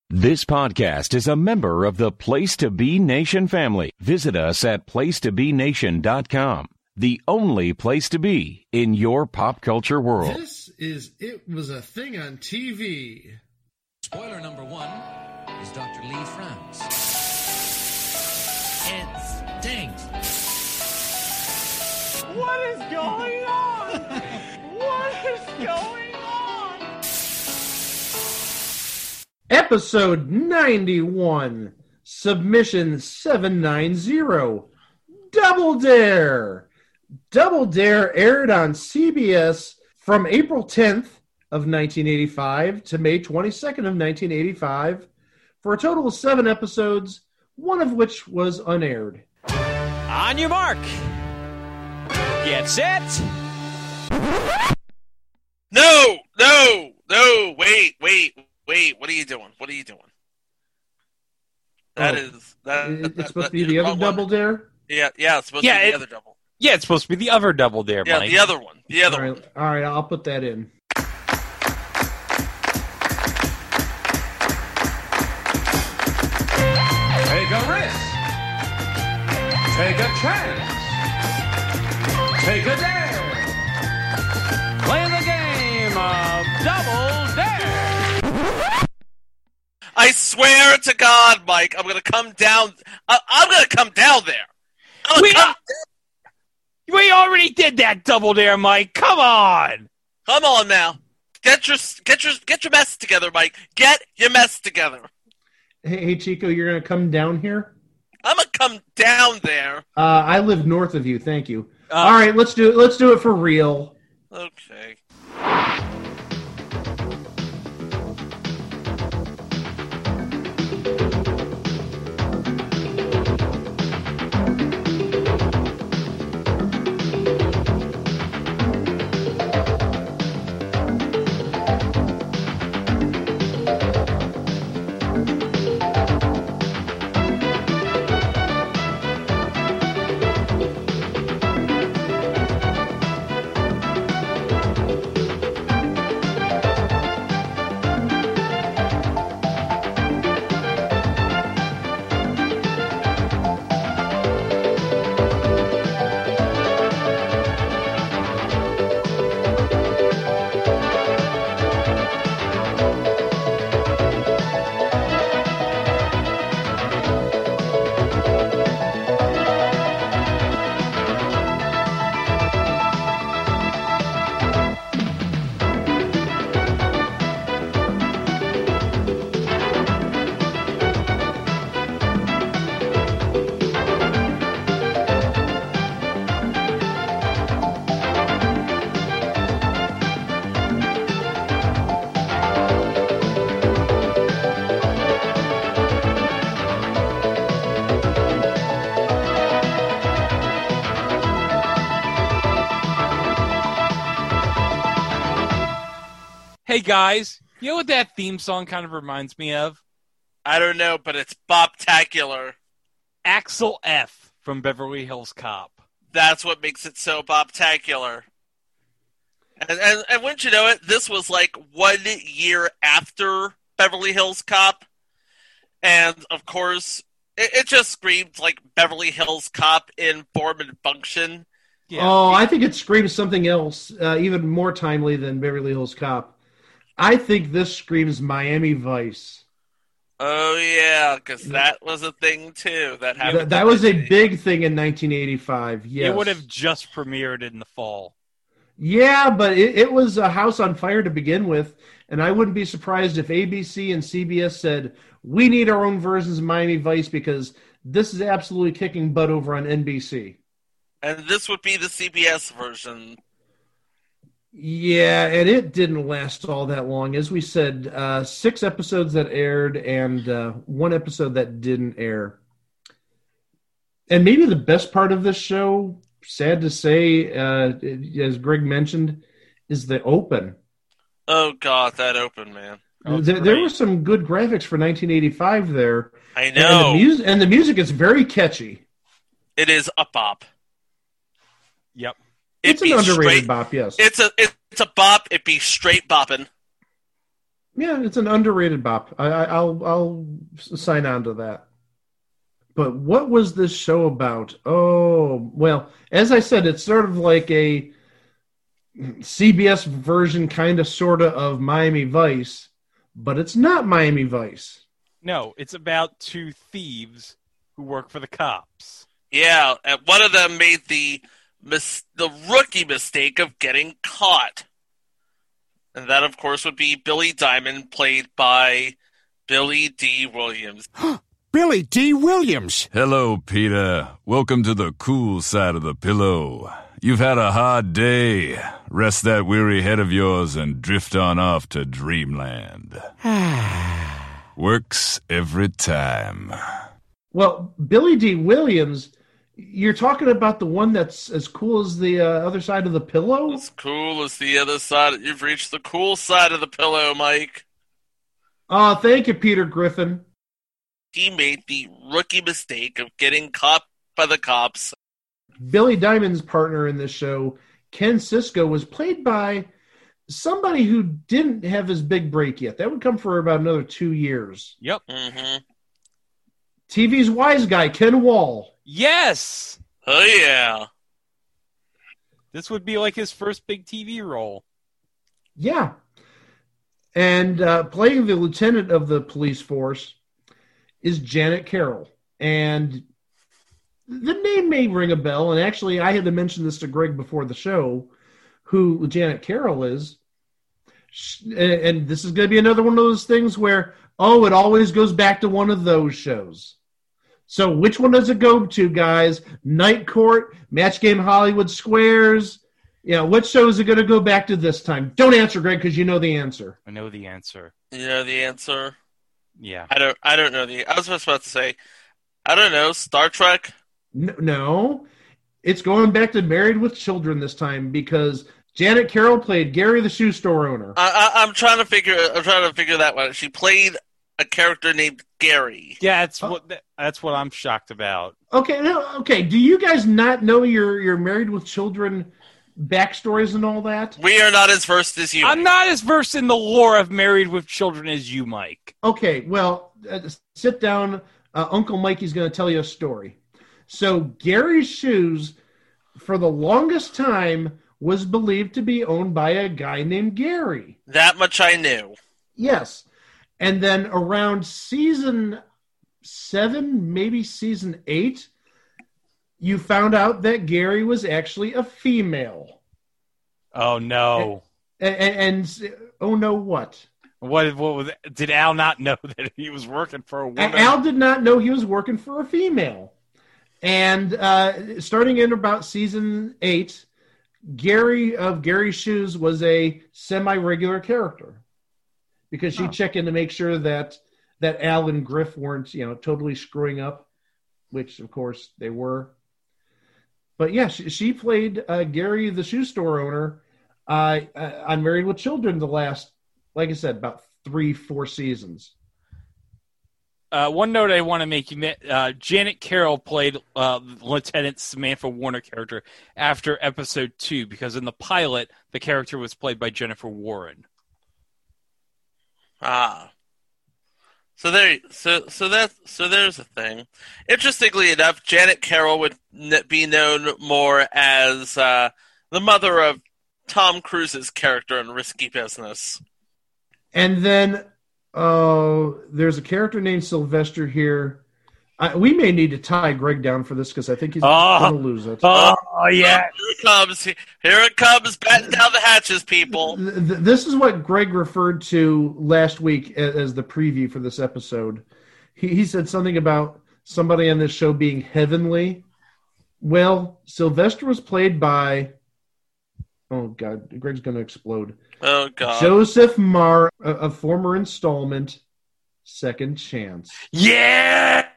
This podcast is a member of the Place to Be Nation family. Visit us at placetobenation.com, the only place to be in your pop culture world. This is It Was a Thing on TV. Spoiler number one is Dr. Lee Franz. It stinks. What is going on? What is going on? Episode 91, Submission 790, Double Dare. Double Dare aired on CBS from April 10th of 1985 to May 22nd of 1985 for a total of 7 episodes, one of which was unaired. On your mark. Get set. No, wait. What are you doing? It's supposed to be the other Double Dare? Yeah, it's supposed to be the other double. Yeah, it's supposed to be the other Double Dare, Yeah, Mike. the other one. All right, I'll put that in. Take a risk. Take a chance. Take a dare. Play the game of Double Dare. I swear to God, Mike, I'm gonna come down. I'm gonna come down there. We already did that Double Dare, Mike. Come on. Come on now. Get your mess together, Mike. Get your mess together. Hey, Chico, you're going to come down here? I'm gonna come down there. I live north of you, thank you. All right, let's do it. Let's do it for real. Okay. Hey, guys, you know what that theme song kind of reminds me of? I don't know, but it's Bobtacular. Axel F. from Beverly Hills Cop. That's what makes it so Bobtacular. And wouldn't you know it, this was like 1 year after Beverly Hills Cop. And, of course, it just screamed like Beverly Hills Cop in form and function. Yeah. Oh, I think it screams something else, even more timely than Beverly Hills Cop. I think this screams Miami Vice. Oh, yeah, because that was a thing, too. That happened. That was a big thing in 1985, yes. It would have just premiered in the fall. Yeah, but it was a house on fire to begin with, and I wouldn't be surprised if ABC and CBS said, we need our own versions of Miami Vice because this is absolutely kicking butt over on NBC. And this would be the CBS version. Yeah, and it didn't last all that long. As we said, 6 episodes that aired and 1 episode that didn't air. And maybe the best part of this show, sad to say, as Greg mentioned, is the open. Oh, God, that open, man. Oh, there were some good graphics for 1985 there. I know. And the music is very catchy. It is a bop. Yep. It's an underrated bop, yes. It's a bop. It be straight bopping. Yeah, it's an underrated bop. I'll sign on to that. But what was this show about? Oh, well, as I said, it's sort of like a CBS version, kind of, sort of Miami Vice, but it's not Miami Vice. No, it's about two thieves who work for the cops. Yeah, and one of them made the rookie mistake of getting caught. And that, of course, would be Billy Diamond, played by Billy D. Williams. Billy D. Williams. Hello, Peter. Welcome to the cool side of the pillow. You've had a hard day. Rest that weary head of yours and drift on off to dreamland. Works every time. Well, Billy D. Williams, you're talking about the one that's as cool as the other side of the pillow? As cool as the other side. You've reached the cool side of the pillow, Mike. Oh, thank you, Peter Griffin. He made the rookie mistake of getting caught by the cops. Billy Diamond's partner in this show, Ken Sisko, was played by somebody who didn't have his big break yet. That would come for about another 2 years. Yep. Mm-hmm. TV's wise guy, Ken Wall. Yes! Oh, yeah. This would be like his first big TV role. Yeah. And playing the lieutenant of the police force is Janet Carroll. And the name may ring a bell, and actually I had to mention this to Greg before the show, who Janet Carroll is. And this is going to be another one of those things where, it always goes back to one of those shows. So which one does it go to, guys? Night Court, Match Game Hollywood Squares? What show is it going to go back to this time? Don't answer, Greg, because you know the answer. I know the answer. You know the answer? Yeah. I don't know I was just about to say, I don't know, Star Trek? No. It's going back to Married with Children this time because Janet Carroll played Gary the shoe store owner. I'm trying to figure that one. She played a character named Gary. Yeah, that's what I'm shocked about. Okay. Do you guys not know your Married with Children backstories and all that? We are not as versed as you. I'm not as versed in the lore of Married with Children as you, Mike. Okay, well, sit down. Uncle Mikey's going to tell you a story. So Gary's Shoes, for the longest time, was believed to be owned by a guy named Gary. That much I knew. Yes. And then around season 7, maybe season 8, you found out that Gary was actually a female. Oh, no. And oh, no, what? What was it? Did Al not know that he was working for a woman? Al did not know he was working for a female. And starting in about season 8, Gary of Gary's Shoes was a semi-regular character because she'd check in to make sure that Al and Griff weren't, totally screwing up, which of course they were. But yeah, she played Gary, the shoe store owner, on Married with Children the last, like I said, about 3-4 seasons. One note I want to make, Janet Carroll played Lieutenant Samantha Warner character after episode 2 because in the pilot, the character was played by Jennifer Warren. Ah. So there's a thing. Interestingly enough, Janet Carroll would be known more as the mother of Tom Cruise's character in Risky Business. And then there's a character named Sylvester here. We may need to tie Greg down for this because I think he's going to lose it. Oh, yeah. Here it comes. Here it comes. Batten down the hatches, people. This is what Greg referred to last week as the preview for this episode. He said something about somebody on this show being heavenly. Well, Sylvester was played by... Oh, God. Greg's going to explode. Oh, God. Joseph Marr, a former installment, Second Chance. Yeah!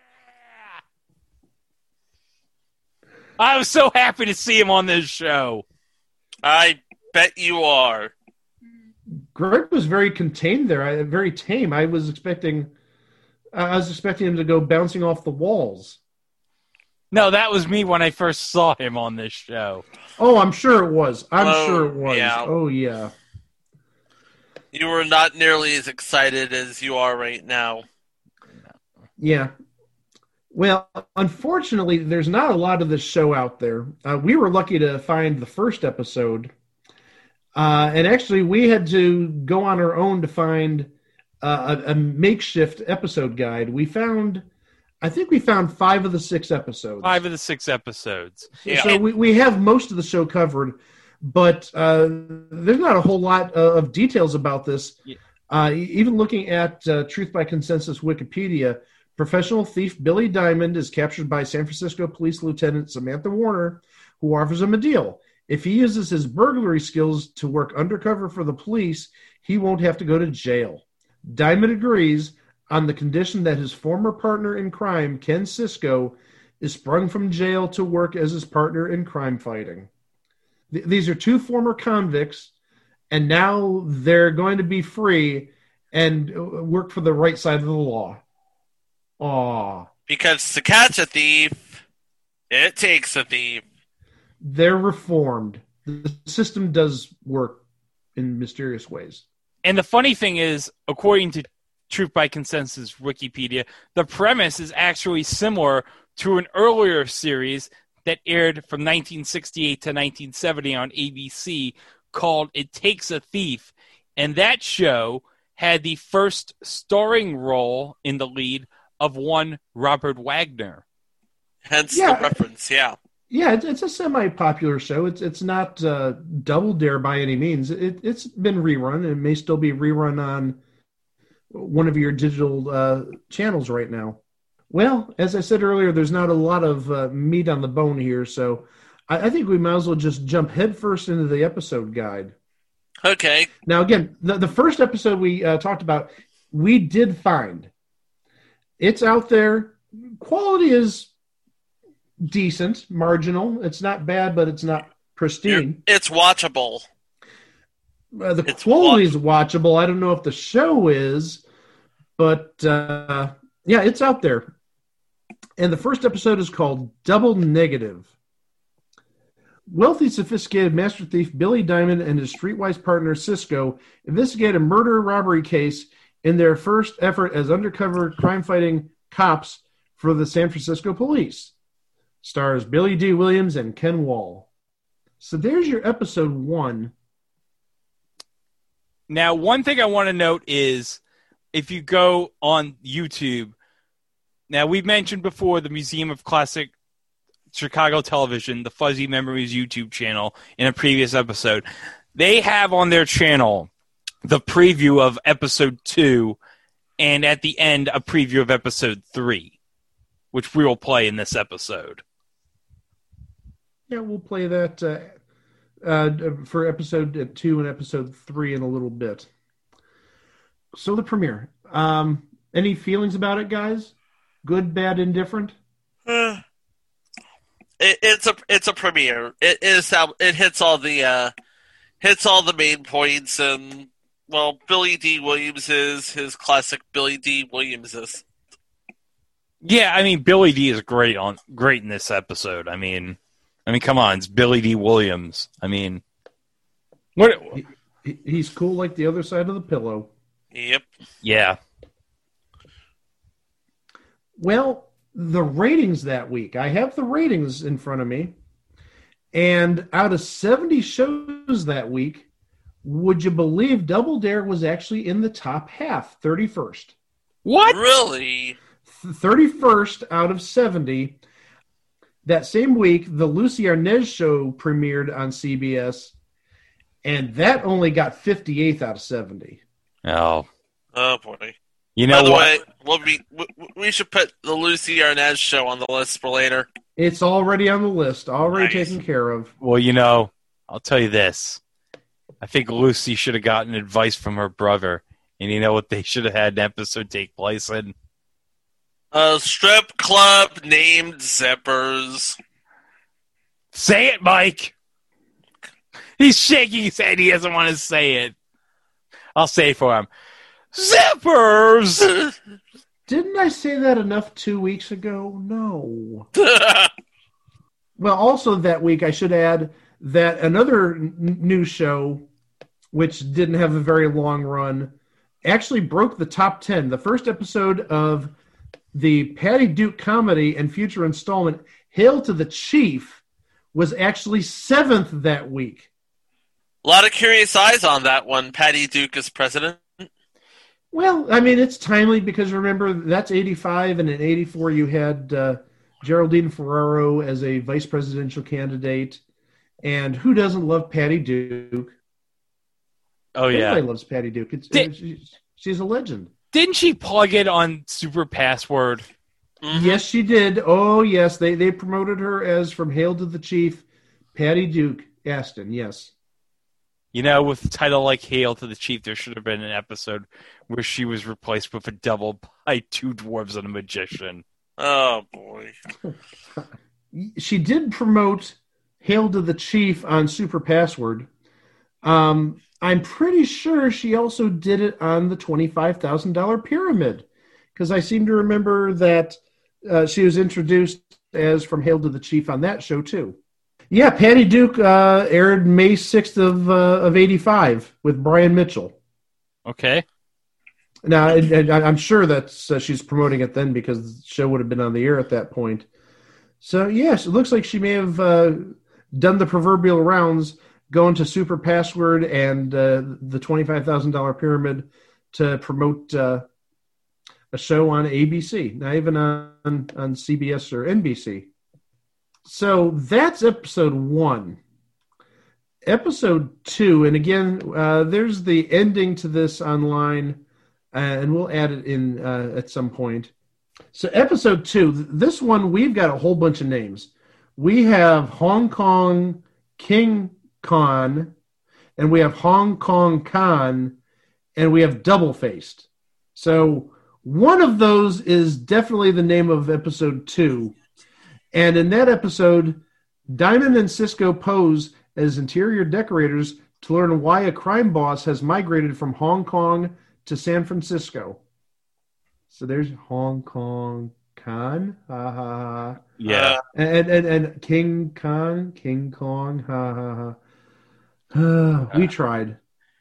I was so happy to see him on this show. I bet you are. Greg was very contained there, very tame. I was expecting him to go bouncing off the walls. No, that was me when I first saw him on this show. Oh, I'm sure it was. I'm sure it was. Yeah. Oh, yeah. You were not nearly as excited as you are right now. Yeah. Well, unfortunately, there's not a lot of this show out there. We were lucky to find the first episode. And actually, we had to go on our own to find a makeshift episode guide. I think we found 5 of the 6 episodes. 5 of the 6 episodes. Yeah. So we have most of the show covered, but there's not a whole lot of details about this. Yeah. Even looking at Truth by Consensus Wikipedia, professional thief Billy Diamond is captured by San Francisco Police Lieutenant Samantha Warner, who offers him a deal. If he uses his burglary skills to work undercover for the police, he won't have to go to jail. Diamond agrees on the condition that his former partner in crime, Ken Sisko, is sprung from jail to work as his partner in crime fighting. These are 2 former convicts, and now they're going to be free and work for the right side of the law. Aw. Because to catch a thief, it takes a thief. They're reformed. The system does work in mysterious ways. And the funny thing is, according to Truth by Consensus Wikipedia, the premise is actually similar to an earlier series that aired from 1968 to 1970 on ABC called It Takes a Thief. And that show had the first starring role in the lead of one Robert Wagner. Hence the reference, yeah. Yeah, it's a semi-popular show. It's not Double Dare by any means. It's been rerun, and it may still be rerun on one of your digital channels right now. Well, as I said earlier, there's not a lot of meat on the bone here, so I think we might as well just jump headfirst into the episode guide. Okay. Now, again, the first episode we talked about, we did find. It's out there. Quality is decent, marginal. It's not bad, but it's not pristine. It's watchable. The quality is watchable. I don't know if the show is, but yeah, it's out there. And the first episode is called Double Negative. Wealthy, sophisticated master thief Billy Diamond and his streetwise partner Sisko investigate a murder-robbery case in their first effort as undercover crime-fighting cops for the San Francisco police. Stars Billy D. Williams and Ken Wall. So there's your episode 1. Now, one thing I want to note is if you go on YouTube, now we've mentioned before the Museum of Classic Chicago Television, the Fuzzy Memories YouTube channel, in a previous episode. They have on their channel the preview of episode 2 and at the end a preview of episode 3, which we will play in this episode. Yeah, we'll play that for episode 2 and episode 3 in a little bit. So the premiere. Any feelings about it, guys? Good, bad, indifferent? It's a premiere. It hits all the main points, and well, Billy D. Williams is his classic Billy D. Williams is. Yeah, I mean Billy D. is great in this episode. I mean, come on, it's Billy D. Williams. I mean, what? He's cool like the other side of the pillow. Yep. Yeah. Well, the ratings that week. I have the ratings in front of me. And out of 70 shows that week, would you believe Double Dare was actually in the top half, 31st? What? Really? 31st out of 70. That same week, the Lucy Arnaz show premiered on CBS, and that only got 58th out of 70. Oh boy. You know what? By the way, we should put the Lucy Arnaz show on the list for later. It's already on the list, already taken care of. Well, I'll tell you this. I think Lucy should have gotten advice from her brother, and you know what they should have had an episode take place in? A strip club named Zippers. Say it, Mike. He's shaking his head. He doesn't want to say it. I'll say it for him. Zippers! Didn't I say that enough 2 weeks ago? No. Well, also that week, I should add that another new show which didn't have a very long run, actually broke the top 10. The first episode of the Patty Duke comedy and future installment, Hail to the Chief, was actually 7th that week. A lot of curious eyes on that one. Patty Duke as president. Well, I mean, it's timely because remember, that's 85, and in 84 you had Geraldine Ferraro as a vice presidential candidate. And who doesn't love Patty Duke? Oh, yeah. Everybody loves Patty Duke. She's a legend. Didn't she plug it on Super Password? Mm-hmm. Yes, she did. Oh, yes. They promoted her as from Hail to the Chief, Patty Duke Aston, yes. You know, with a title like Hail to the Chief, there should have been an episode where she was replaced with a double by two dwarves and a magician. Oh, boy. She did promote Hail to the Chief on Super Password. I'm pretty sure she also did it on the $25,000 Pyramid, because I seem to remember that she was introduced as from Hail to the Chief on that show, too. Yeah, Patty Duke aired May 6th of 85 with Brian Mitchell. Okay. Now, I'm sure that she's promoting it then because the show would have been on the air at that point. So, yes, it looks like she may have done the proverbial rounds, going to Super Password and the $25,000 Pyramid to promote a show on ABC, not even on CBS or NBC. So that's episode 1. Episode 2, and again, there's the ending to this online, and we'll add it in at some point. So episode 2, this one, we've got a whole bunch of names. We have Hong Kong King Khan, and we have Hong Kong Khan, and we have Double Faced. So one of those is definitely the name of episode 2. And in that episode, Diamond and Cisco pose as interior decorators to learn why a crime boss has migrated from Hong Kong to San Francisco. So there's Hong Kong Khan, ha ha ha. Yeah. And King Kong, ha ha ha. We tried.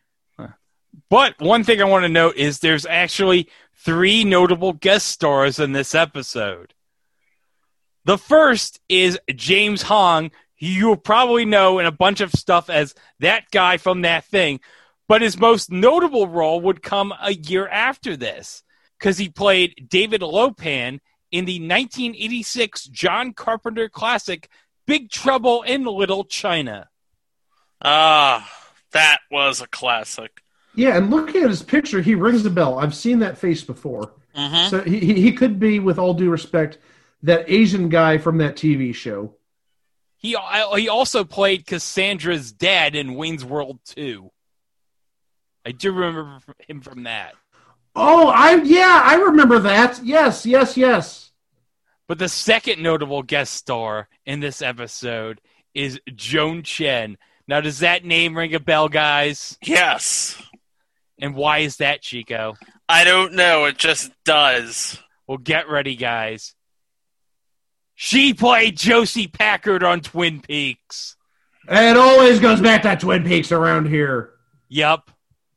But one thing I want to note is there's actually 3 notable guest stars in this episode. The first is James Hong, who you'll probably know in a bunch of stuff as that guy from That Thing, but his most notable role would come a year after this, because he played David Lopan in the 1986 John Carpenter classic Big Trouble in Little China. Ah, that was a classic. Yeah, and looking at his picture, he rings a bell. I've seen that face before. Mm-hmm. So he could be, with all due respect, that Asian guy from that TV show. He also played Cassandra's dad in Wayne's World 2. I do remember him from that. Oh, I remember that. Yes. But the second notable guest star in this episode is Joan Chen. Now, does that name ring a bell, guys? Yes. And why is that, Chico? I don't know. It just does. Well, get ready, guys. She played Josie Packard on Twin Peaks. It always goes back to Twin Peaks around here. Yup.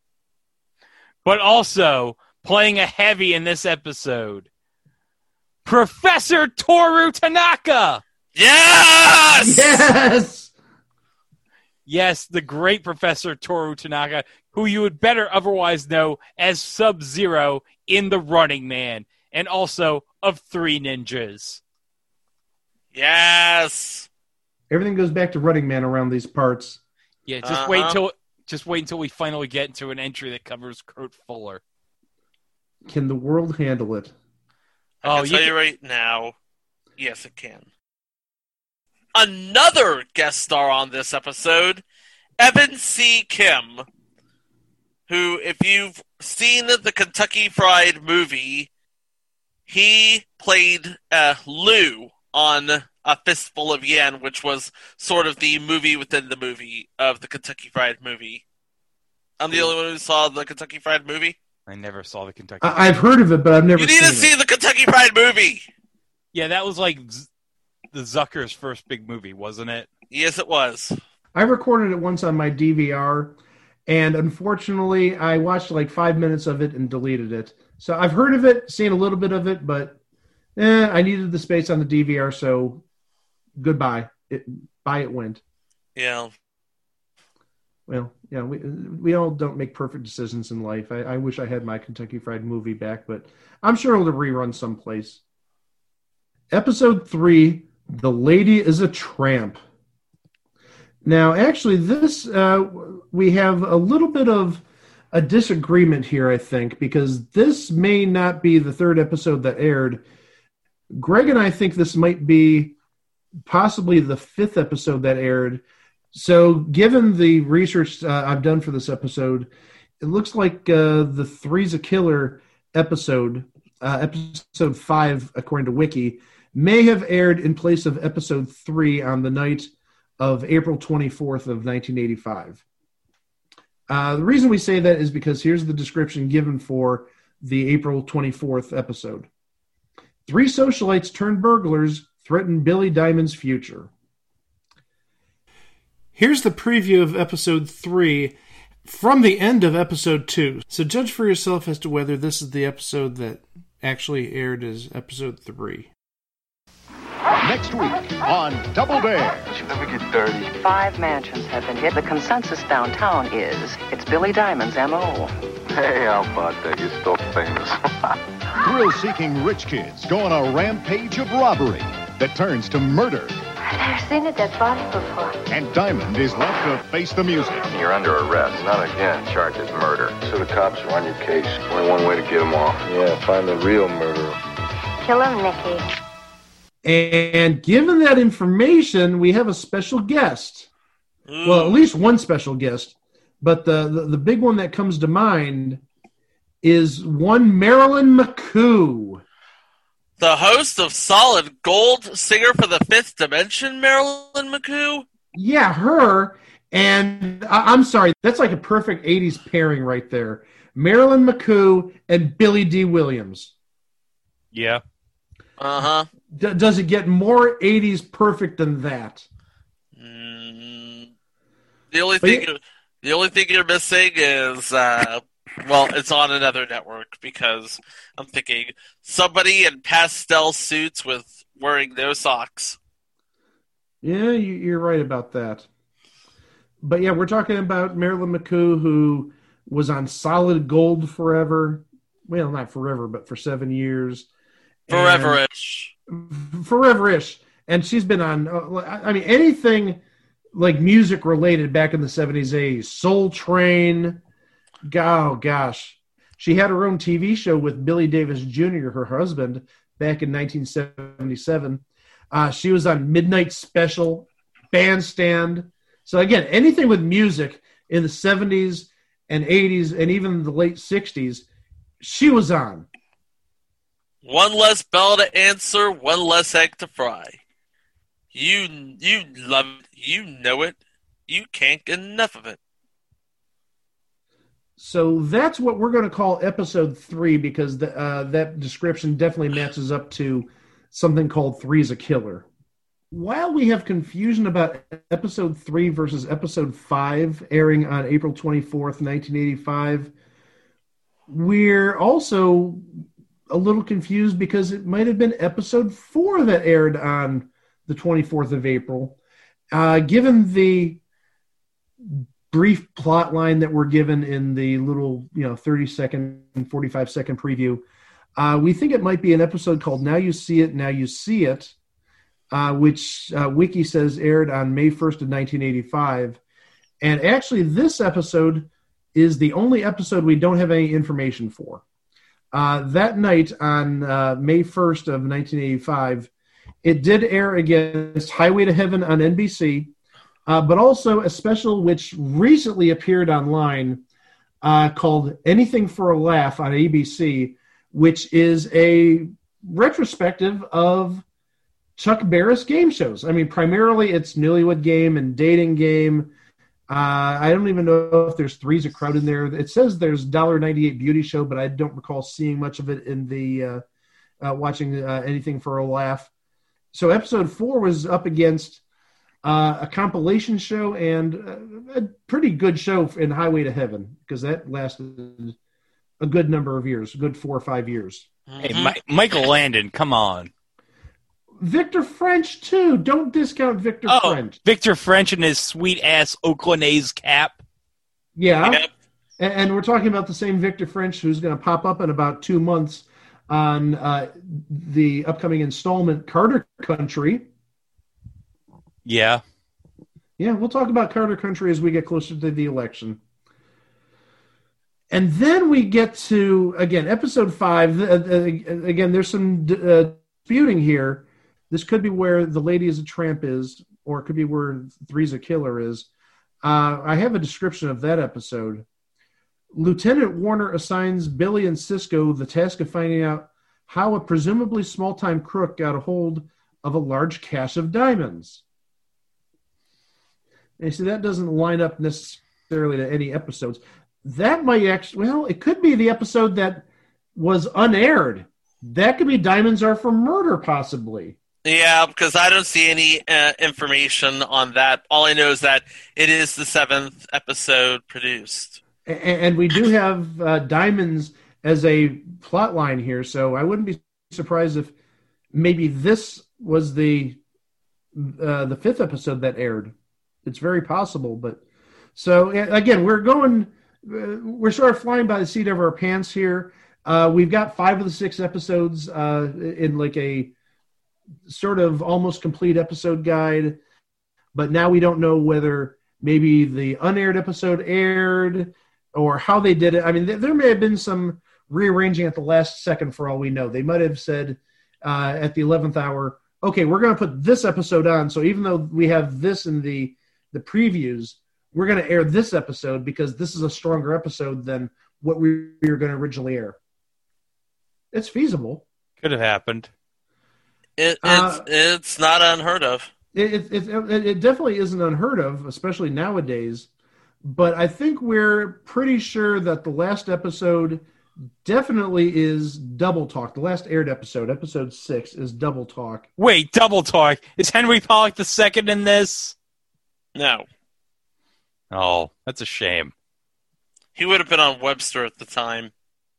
But also, playing a heavy in this episode, Professor Toru Tanaka! Yes! Yes! Yes, the great Professor Toru Tanaka, who you would better otherwise know as Sub-Zero in The Running Man, and also of Three Ninjas. Yes! Everything goes back to Running Man around these parts. Yeah, just wait until we finally get into an entry that covers Kurt Fuller. Can the world handle it? I can tell you right now, yes, it can. Another guest star on this episode, Evan C. Kim, who, if you've seen the Kentucky Fried Movie, he played Lou on A Fistful of Yen, which was sort of the movie within the movie of the Kentucky Fried Movie. I'm the only one who saw the Kentucky Fried Movie. I never saw the Kentucky. I've heard of it, but I've never seen it. You need to see the Kentucky Fried Movie! Yeah, that was like the Zucker's first big movie, wasn't it? Yes, it was. I recorded it once on my DVR, And unfortunately, I watched like 5 minutes of it and deleted it. So I've heard of it, seen a little bit of it, but I needed the space on the DVR, so goodbye. By it went. Yeah. Well, yeah, we all don't make perfect decisions in life. I wish I had my Kentucky Fried Movie back, but I'm sure it'll rerun someplace. Episode 3, The Lady is a Tramp. Now, actually, this we have a little bit of a disagreement here, I think, because this may not be the third episode that aired. Greg and I think this might be possibly the 5th episode that aired. So given the research I've done for this episode, it looks like the Three's a Killer episode, episode 5, according to Wiki, may have aired in place of episode 3 on the night of April 24th of 1985. The reason we say that is because here's the description given for the April 24th episode. 3 socialites turned burglars threaten Billy Diamond's future. Here's the preview of episode 3 from the end of episode 2. So judge for yourself as to whether this is the episode that actually aired as episode 3. Next week on Double Dare. Did you ever get dirty? 5 mansions have been hit. The consensus downtown is it's Billy Diamond's M.O. Hey, how about that? You're still famous. Thrill-seeking rich kids go on a rampage of robbery that turns to murder. I've never seen a dead body before. And Diamond is left to face the music. You're under arrest. Not again. Charged as murder. So the cops are on your case. Only one way to get them off. Yeah, find the real murderer. Kill him, Nicky. And given that information, we have a special guest. Well, at least one special guest. But the big one that comes to mind is one Marilyn McCoo. The host of Solid Gold, singer for the Fifth Dimension, Marilyn McCoo? Yeah, her. And I'm sorry, that's like a perfect 80s pairing right there. Marilyn McCoo and Billy D. Williams. Yeah. Uh-huh. Does it get more 80s perfect than that? The only thing you're missing is, it's on another network because I'm thinking somebody in pastel suits with wearing no socks. Yeah, you're right about that. But yeah, we're talking about Marilyn McCoo, who was on Solid Gold forever. Well, not forever, but for 7 years. Forever-ish. Forever-ish. And she's been on, anything like music related back in the 70s, 80s. Soul Train. Oh, gosh. She had her own TV show with Billy Davis Jr., her husband, back in 1977. She was on Midnight Special, Bandstand. So, again, anything with music in the 70s and 80s and even the late 60s, she was on. One less bell to answer, one less egg to fry. You love it. You know it. You can't get enough of it. So that's what we're going to call episode 3 because that description definitely matches up to something called Three's a Killer. While we have confusion about episode 3 versus episode 5 airing on April 24th, 1985, we're also a little confused because it might have been episode 4 that aired on the 24th of April. Given the brief plot line that we're given in the little 30-second and 45-second preview, we think it might be an episode called Now You See It, Now You See It, which Wiki says aired on May 1st of 1985. And actually this episode is the only episode we don't have any information for. That night on May 1st of 1985, it did air against Highway to Heaven on NBC, but also a special which recently appeared online called Anything for a Laugh on ABC, which is a retrospective of Chuck Barris game shows. I mean, primarily it's Newlywed Game and Dating Game. I don't even know if there's Three's a Crowd in there. It says there's $1.98 Beauty Show, but I don't recall seeing much of it in the watching Anything for a Laugh. So episode 4 was up against a compilation show, and a pretty good show in Highway to Heaven, because that lasted a good number of years, a good 4 or 5 years. Hey, Michael Landon, come on. Victor French, too. Don't discount Victor French. Victor French and his sweet-ass Oakland A's cap. Yeah. Yep. And we're talking about the same Victor French who's going to pop up in about 2 months on the upcoming installment Carter Country. Yeah. Yeah, we'll talk about Carter Country as we get closer to the election. And then we get to, again, episode 5. Again, there's some disputing here. This could be where The Lady is a Tramp is, or it could be where Three's a Killer is. I have a description of that episode. Lieutenant Warner assigns Billy and Cisco the task of finding out how a presumably small-time crook got a hold of a large cache of diamonds. And you see, that doesn't line up necessarily to any episodes. That might actually, well, it could be the episode that was unaired. That could be Diamonds Are for Murder, possibly. Yeah, because I don't see any information on that. All I know is that it is the 7th episode produced. And we do have Diamonds as a plot line here, so I wouldn't be surprised if maybe this was the 5th episode that aired. It's very possible, but so again, we're sort of flying by the seat of our pants here. We've got 5 of the 6 episodes in like a sort of almost complete episode guide, but now we don't know whether maybe the unaired episode aired or how they did it. I mean, there may have been some rearranging at the last second for all we know. They might have said at the 11th hour, okay, we're going to put this episode on, so even though we have this in the previews, we're going to air this episode because this is a stronger episode than what we were going to originally air. It's feasible. Could have happened. It's not unheard of. It definitely isn't unheard of, especially nowadays. But I think we're pretty sure that the last episode definitely is Double Talk. The last aired episode, episode 6, is Double Talk. Wait, Double Talk. Is Henry Pollock II in this? No. Oh, that's a shame. He would have been on Webster at the time.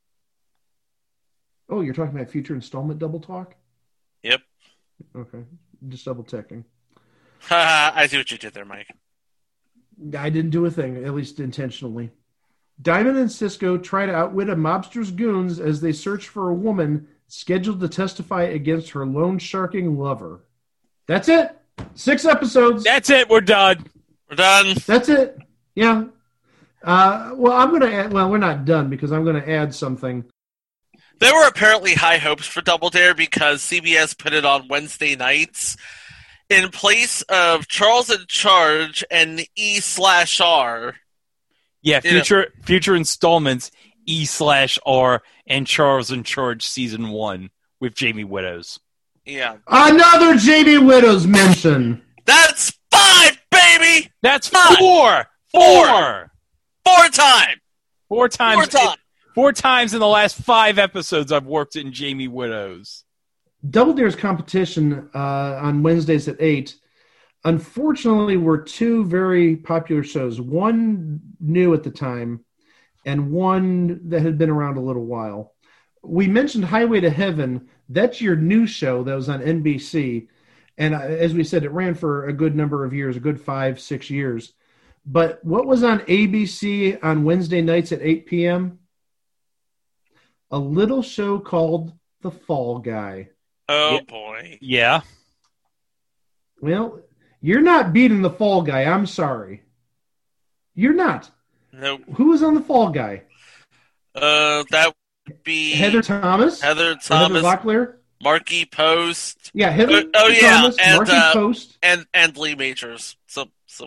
Oh, you're talking about future installment Double Talk? Yep. Okay. Just double checking. I see what you did there, Mike. I didn't do a thing, at least intentionally. Diamond and Cisco try to outwit a mobster's goons as they search for a woman scheduled to testify against her loan-sharking lover. That's it. 6 episodes. That's it. We're done. We're done. That's it. Yeah. Well, I'm going to add... Well, we're not done because I'm going to add something. There were apparently high hopes for Double Dare because CBS put it on Wednesday nights in place of Charles in Charge and E/R. Yeah, future installments E/R and Charles in Charge season 1 with Jamie Widows. Yeah. Another Jamie Widows mention. That's 5, baby. That's 4. 4 times. 4 times. 4 times in the last 5 episodes I've worked in Jamie Widows. Double Dare's competition on Wednesdays at 8, unfortunately, were 2 very popular shows. One new at the time, and one that had been around a little while. We mentioned Highway to Heaven. That's your new show that was on NBC. And as we said, it ran for a good number of years, a good 5-6 years. But what was on ABC on Wednesday nights at 8 p.m.? A little show called The Fall Guy. Oh, boy. Yeah. Well, you're not beating The Fall Guy. I'm sorry. You're not. Nope. Who was on The Fall Guy? That would be... Heather Thomas? Heather Locklear? Marky Post. Yeah, Heather Thomas, and, Marky Post. And Lee Majors. So.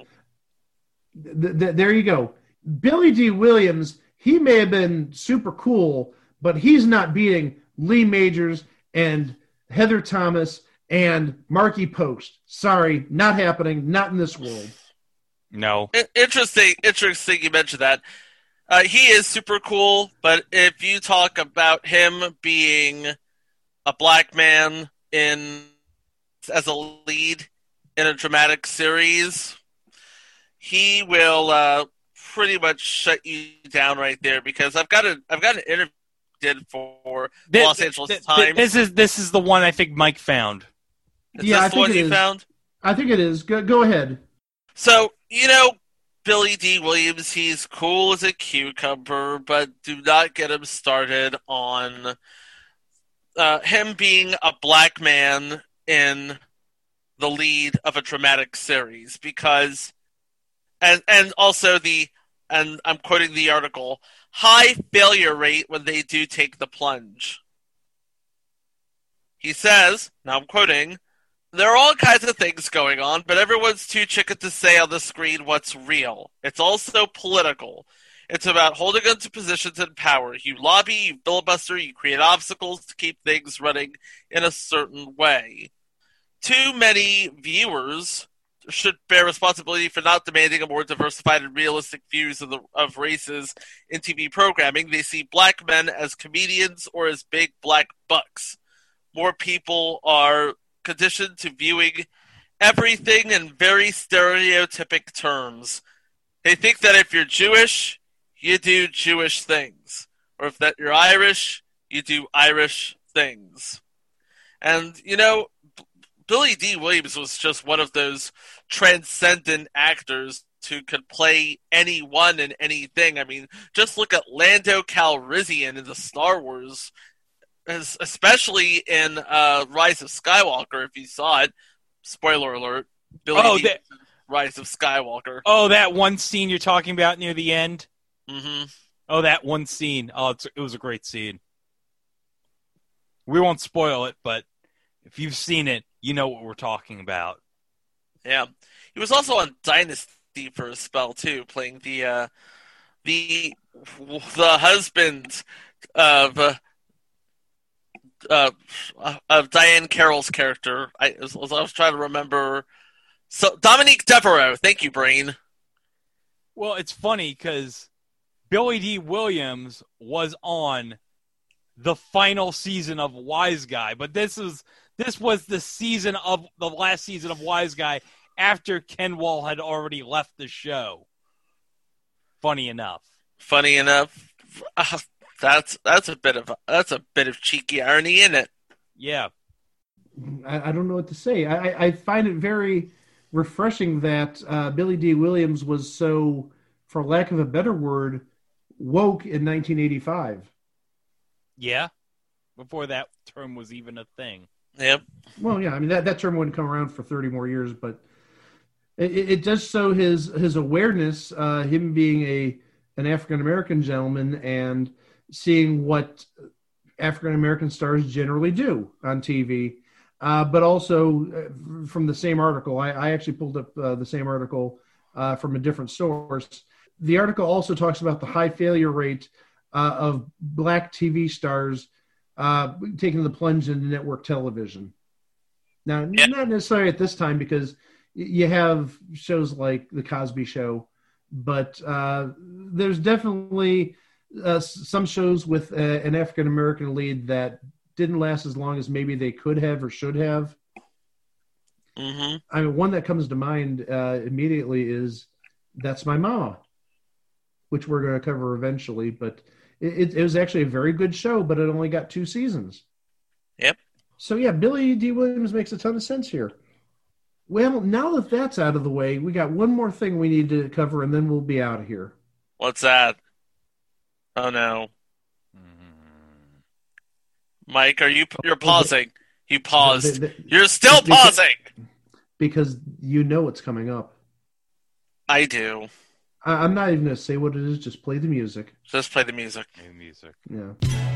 There you go. Billy D. Williams, he may have been super cool, but he's not beating Lee Majors and Heather Thomas and Marky Post. Sorry, not happening. Not in this world. No. Interesting you mentioned that. He is super cool, but if you talk about him being a black man as a lead in a dramatic series, he will pretty much shut you down right there, because I've got an interview did for the Los Angeles Times. This is the one I think Mike found. I think it is. Found? I think it is. Go ahead. So, Billy D. Williams, he's cool as a cucumber, but do not get him started on him being a black man in the lead of a dramatic series, because, and also and I'm quoting the article, high failure rate when they do take the plunge. He says, now I'm quoting, there are all kinds of things going on, but everyone's too chicken to say on the screen what's real. It's also political. It's about holding on to positions in power. You lobby, you filibuster, you create obstacles to keep things running in a certain way. Too many viewers should bear responsibility for not demanding a more diversified and realistic views of races in TV programming. They see black men as comedians or as big black bucks. More people are conditioned to viewing everything in very stereotypic terms. They think that if you're Jewish, you do Jewish things. Or if that you're Irish, you do Irish things. And, Billy D. Williams was just one of those transcendent actors who could play anyone and anything. I mean, just look at Lando Calrissian in the Star Wars, especially in Rise of Skywalker, if you saw it. Spoiler alert. Billy D. Rise of Skywalker. Oh, that one scene you're talking about near the end? Mm-hmm. Oh, that one scene. Oh, it was a great scene. We won't spoil it, but if you've seen it, you know what we're talking about. Yeah. He was also on Dynasty for a spell, too, playing the husband of Diane Carroll's character. I was trying to remember. So Dominique Devereaux. Thank you, Brain. Well, it's funny because Billy D. Williams was on the final season of Wise Guy, but this was the last season of Wise Guy after Ken Wall had already left the show. Funny enough. That's a bit of cheeky irony in it. Yeah. I don't know what to say. I find it very refreshing that Billy D. Williams was so, for lack of a better word, woke in 1985. Yeah. Before that term was even a thing. Yep. Well, yeah. I mean, that term wouldn't come around for 30 more years, but it does show his awareness, him being an African-American gentleman and seeing what African-American stars generally do on TV. But also from the same article, I actually pulled up the same article from a different source. The article also talks about the high failure rate of black TV stars taking the plunge into network television. Now, not necessarily at this time, because you have shows like The Cosby Show, but there's definitely some shows with an African-American lead that didn't last as long as maybe they could have or should have. Mm-hmm. I mean, one that comes to mind immediately is That's My Mama, which we're going to cover eventually, but it was actually a very good show, but it only got 2 seasons. Yep. So, yeah, Billy D. Williams makes a ton of sense here. Well, now that that's out of the way, we got one more thing we need to cover, and then we'll be out of here. What's that? Oh, no. Mike, you're pausing. You paused. You're still pausing! Because you know what's coming up. I do. I'm not even going to say what it is. Just play the music. Just play the music. Play the music. Yeah.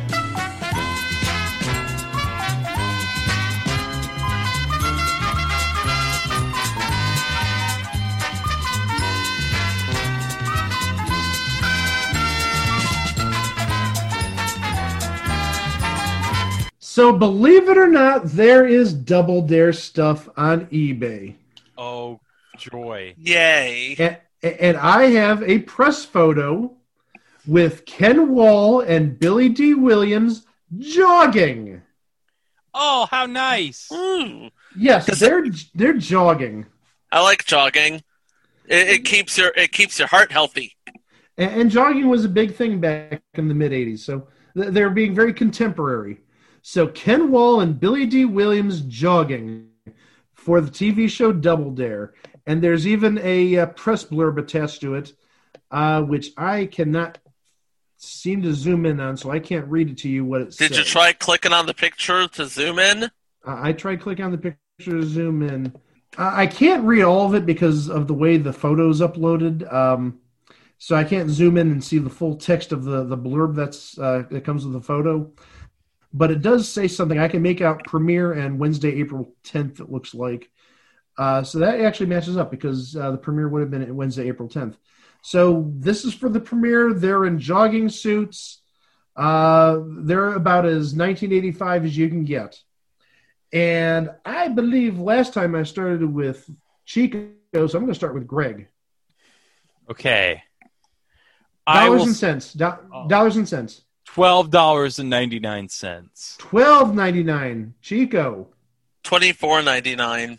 So believe it or not, there is Double Dare stuff on eBay. Oh, joy. Yay. And I have a press photo with Ken Wall and Billy D. Williams jogging. Oh, how nice. Ooh. Yes, they're jogging. I like jogging. It keeps your heart healthy. And jogging was a big thing back in the mid-'80s, so they're being very contemporary. So Ken Wall and Billy D. Williams jogging for the TV show Double Dare. And there's even a press blurb attached to it, which I cannot seem to zoom in on, so I can't read it to you what it says. Did you try clicking on the picture to zoom in? I tried clicking on the picture to zoom in. I can't read all of it because of the way the photo is uploaded. So I can't zoom in and see the full text of the blurb that comes with the photo. But it does say something. I can make out premiere and Wednesday, April 10th, it looks like. So that actually matches up because the premiere would have been Wednesday, April 10th. So this is for the premiere. They're in jogging suits. They're about as 1985 as you can get. And I believe last time I started with Chico, so I'm going to start with Greg. Okay. Dollars and cents. Dollars and cents. $12.99. $12.99. Chico. $24.99.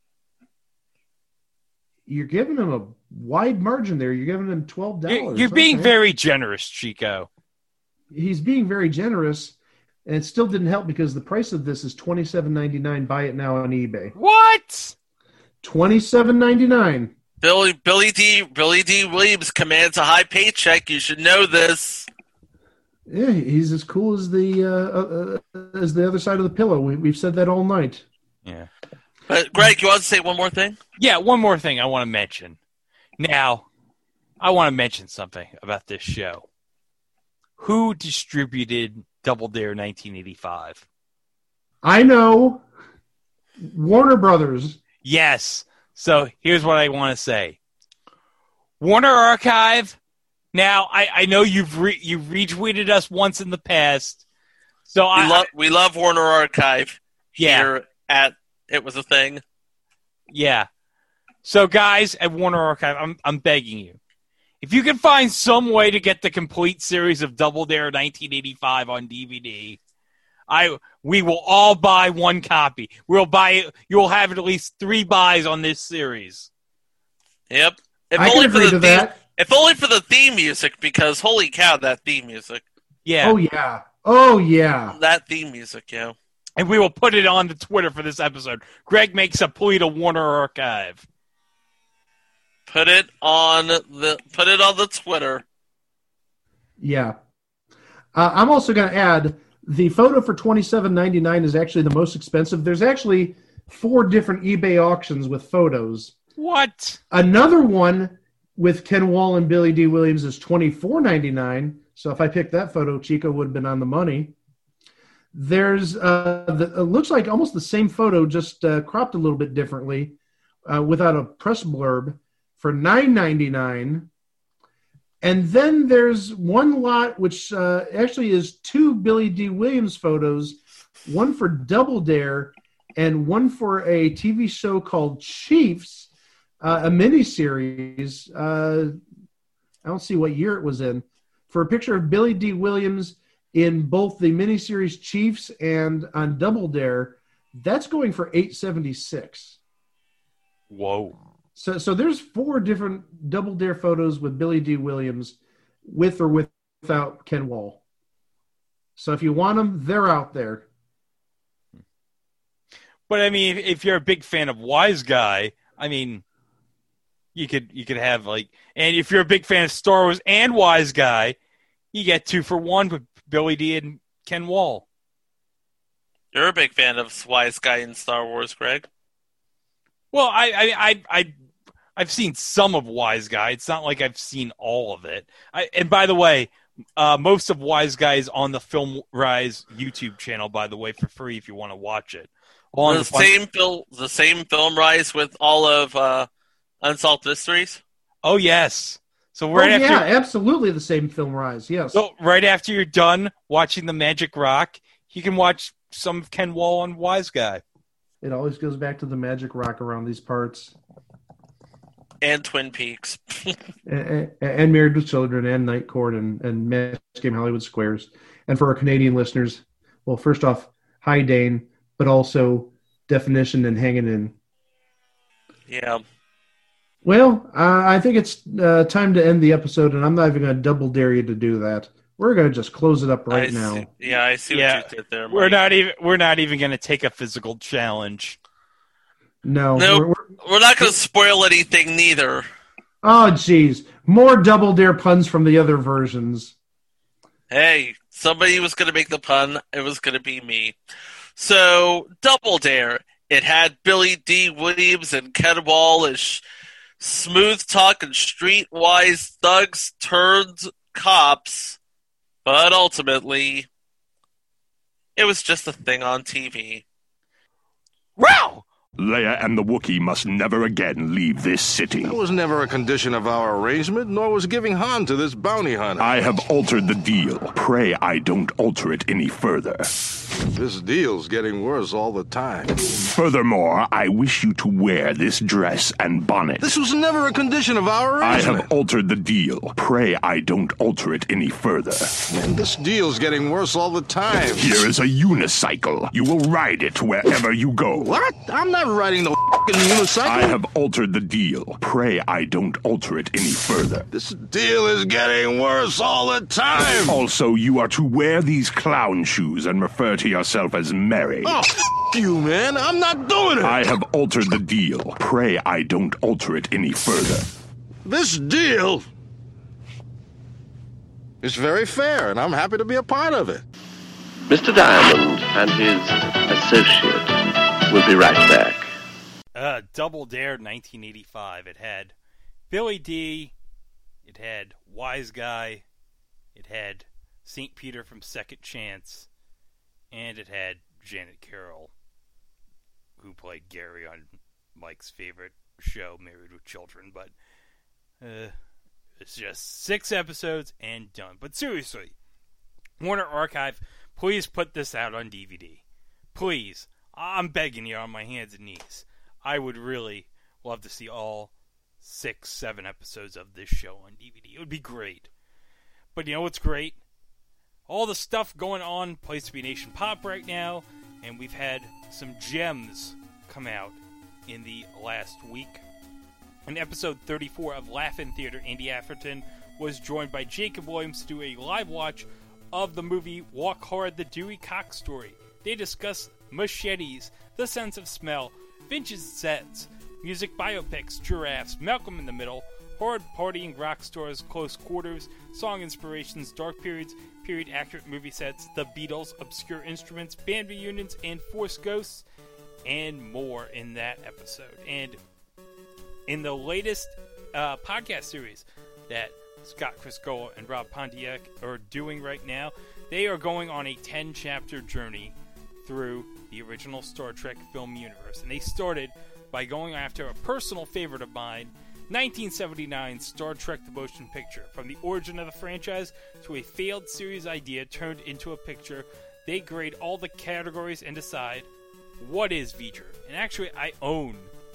You're giving him a wide margin there. You're giving him $12. You're being very generous, Chico. He's being very generous. And it still didn't help because the price of this is $27.99. Buy it now on eBay. What? $27.99. Billy D. Williams commands a high paycheck. You should know this. Yeah, he's as cool as the other side of the pillow. We've said that all night. Yeah. But Greg, you want to say one more thing? Yeah, one more thing I want to mention. Now, I want to mention something about this show. Who distributed Double Dare 1985? I know. Warner Brothers. Yes. So here's what I want to say. Warner Archive. Now I know you've retweeted us once in the past. So we love Warner Archive. Here at It Was a Thing. Yeah. So guys at Warner Archive, I'm begging you. If you can find some way to get the complete series of Double Dare 1985 on DVD, we will all buy one copy. You'll have at least 3 buys on this series. Yep. I can agree to that. If only for the theme music, because holy cow, that theme music. Yeah. Oh yeah. Oh yeah. That theme music, yeah. And we will put it on the Twitter for this episode. Greg makes a plea to Warner Archive. Put it on the Twitter. Yeah. I'm also going to add the photo for $27.99 is actually the most expensive. There's actually 4 different eBay auctions with photos. What? Another one with Ken Wall and Billy D. Williams is $24.99. So if I picked that photo, Chico would have been on the money. There's it looks like almost the same photo, just cropped a little bit differently, without a press blurb, for $9.99. And then there's one lot which actually is 2 Billy D. Williams photos, one for Double Dare and one for a TV show called Chiefs, a miniseries. I don't see what year it was in. For a picture of Billy D. Williams in both the miniseries Chiefs and on Double Dare, that's going for $8.76. Whoa. So there's 4 different Double Dare photos with Billy D. Williams, with or without Ken Wall. So if you want them, they're out there. But I mean, if you're a big fan of Wise Guy, I mean, you could have and if you're a big fan of Star Wars and Wise Guy, you get 2 for 1 with Billy D. and Ken Wall. You're a big fan of Wise Guy in Star Wars, Greg. Well, I've seen some of Wise Guy. It's not like I've seen all of it. And by the way, most of Wise Guy is on the Film Rise YouTube channel, by the way, for free if you want to watch it. The same Film Rise with all of Unsolved Mysteries? Oh, yes. So absolutely the same Film Rise, yes. So right after you're done watching The Magic Rock, you can watch some of Ken Wall on Wise Guy. It always goes back to the Magic Rock around these parts. And Twin Peaks. and Married with Children and Night Court and Match Game Hollywood Squares. And for our Canadian listeners, well, first off, hi, Dane. but also definition and hanging in. Yeah. Well, I think it's time to end the episode, and I'm not even going to double dare you to do that. We're going to just close it up right now. I see what you did there, Mike. We're not even going to take a physical challenge. No. We're not going to spoil anything neither. Oh, jeez. More double dare puns from the other versions. Hey, somebody was going to make the pun. It was going to be me. So, Double Dare. It had Billy D. Williams and Ken Wall as smooth-talking, streetwise thugs turned cops, but ultimately, it was just a thing on TV. Wow! Leia and the Wookiee must never again leave this city. That was never a condition of our arrangement, nor was giving Han to this bounty hunter. I have altered the deal. Pray I don't alter it any further. This deal's getting worse all the time. Furthermore, I wish you to wear this dress and bonnet. This was never a condition of our arrangement. I have altered the deal. Pray I don't alter it any further. And this deal's getting worse all the time. Here is a unicycle. You will ride it wherever you go. What? I'm not riding the f***ing unicycle. I have altered the deal. Pray I don't alter it any further. This deal is getting worse all the time. Also, you are to wear these clown shoes and refer to yourself as Mary. Oh, you, man. I'm not doing it. I have altered the deal. Pray I don't alter it any further. This deal is very fair, and I'm happy to be a part of it. Mr. Diamond and his associate will be right back. Double Dare 1985. It had Billy D. It had Wise Guy. It had St. Peter from Second Chance. And it had Janet Carroll, who played Gary on Mike's favorite show, Married with Children. But it's just 6 episodes and done. But seriously, Warner Archive, please put this out on DVD. Please. I'm begging you on my hands and knees. I would really love to see all 6, 7 episodes of this show on DVD. It would be great. But you know what's great? All the stuff going on Place to Be Nation Pop right now, and we've had some gems come out in the last week. In episode 34 of Laugh-In Theater, Andy Afferton was joined by Jacob Williams to do a live watch of the movie Walk Hard, the Dewey Cox Story. They discuss machetes, the sense of smell, vintage sets, music biopics, giraffes, Malcolm in the Middle, hard partying rock stars, close quarters, song inspirations, dark periods, period-accurate movie sets, the Beatles, obscure instruments, band reunions, and Force Ghosts, and more in that episode. And in the latest podcast series that Scott Criscola and Rob Pontiac are doing right now, they are going on a 10-chapter journey through the original Star Trek film universe. And they started by going after a personal favorite of mine, 1979 Star Trek The Motion Picture. From the origin of the franchise to a failed series idea turned into a picture, they grade all the categories and decide what is featured. And actually, I own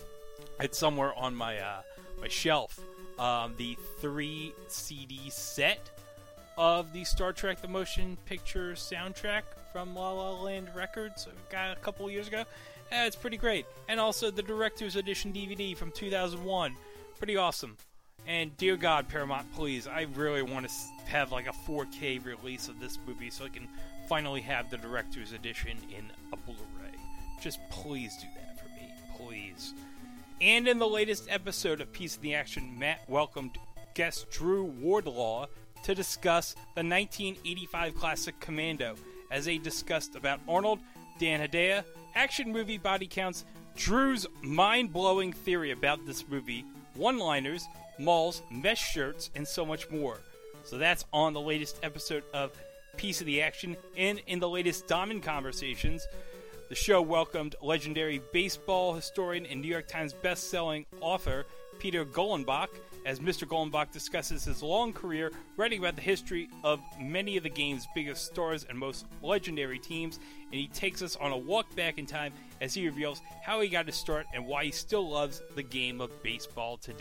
it somewhere on my my shelf, the 3 CD set of the Star Trek The Motion Picture soundtrack from La La Land Records got a couple years ago. It's pretty great. And also the Director's Edition DVD from 2001. Pretty awesome. And dear God, Paramount, please, I really want to have like a 4K release of this movie so I can finally have the Director's Edition in a Blu-ray. Just please do that for me. Please. And in the latest episode of Piece of the Action, Matt welcomed guest Drew Wardlaw to discuss the 1985 classic Commando, as they discussed about Arnold, Dan Hedaya, action movie body counts, Drew's mind-blowing theory about this movie, one-liners, malls, mesh shirts, and so much more. So that's on the latest episode of Piece of the Action. And in the latest Diamond Conversations, the show welcomed legendary baseball historian and New York Times best-selling author Peter Golenbach, as Mr. Golenbach discusses his long career writing about the history of many of the game's biggest stars and most legendary teams, and he takes us on a walk back in time as he reveals how he got his start and why he still loves the game of baseball today.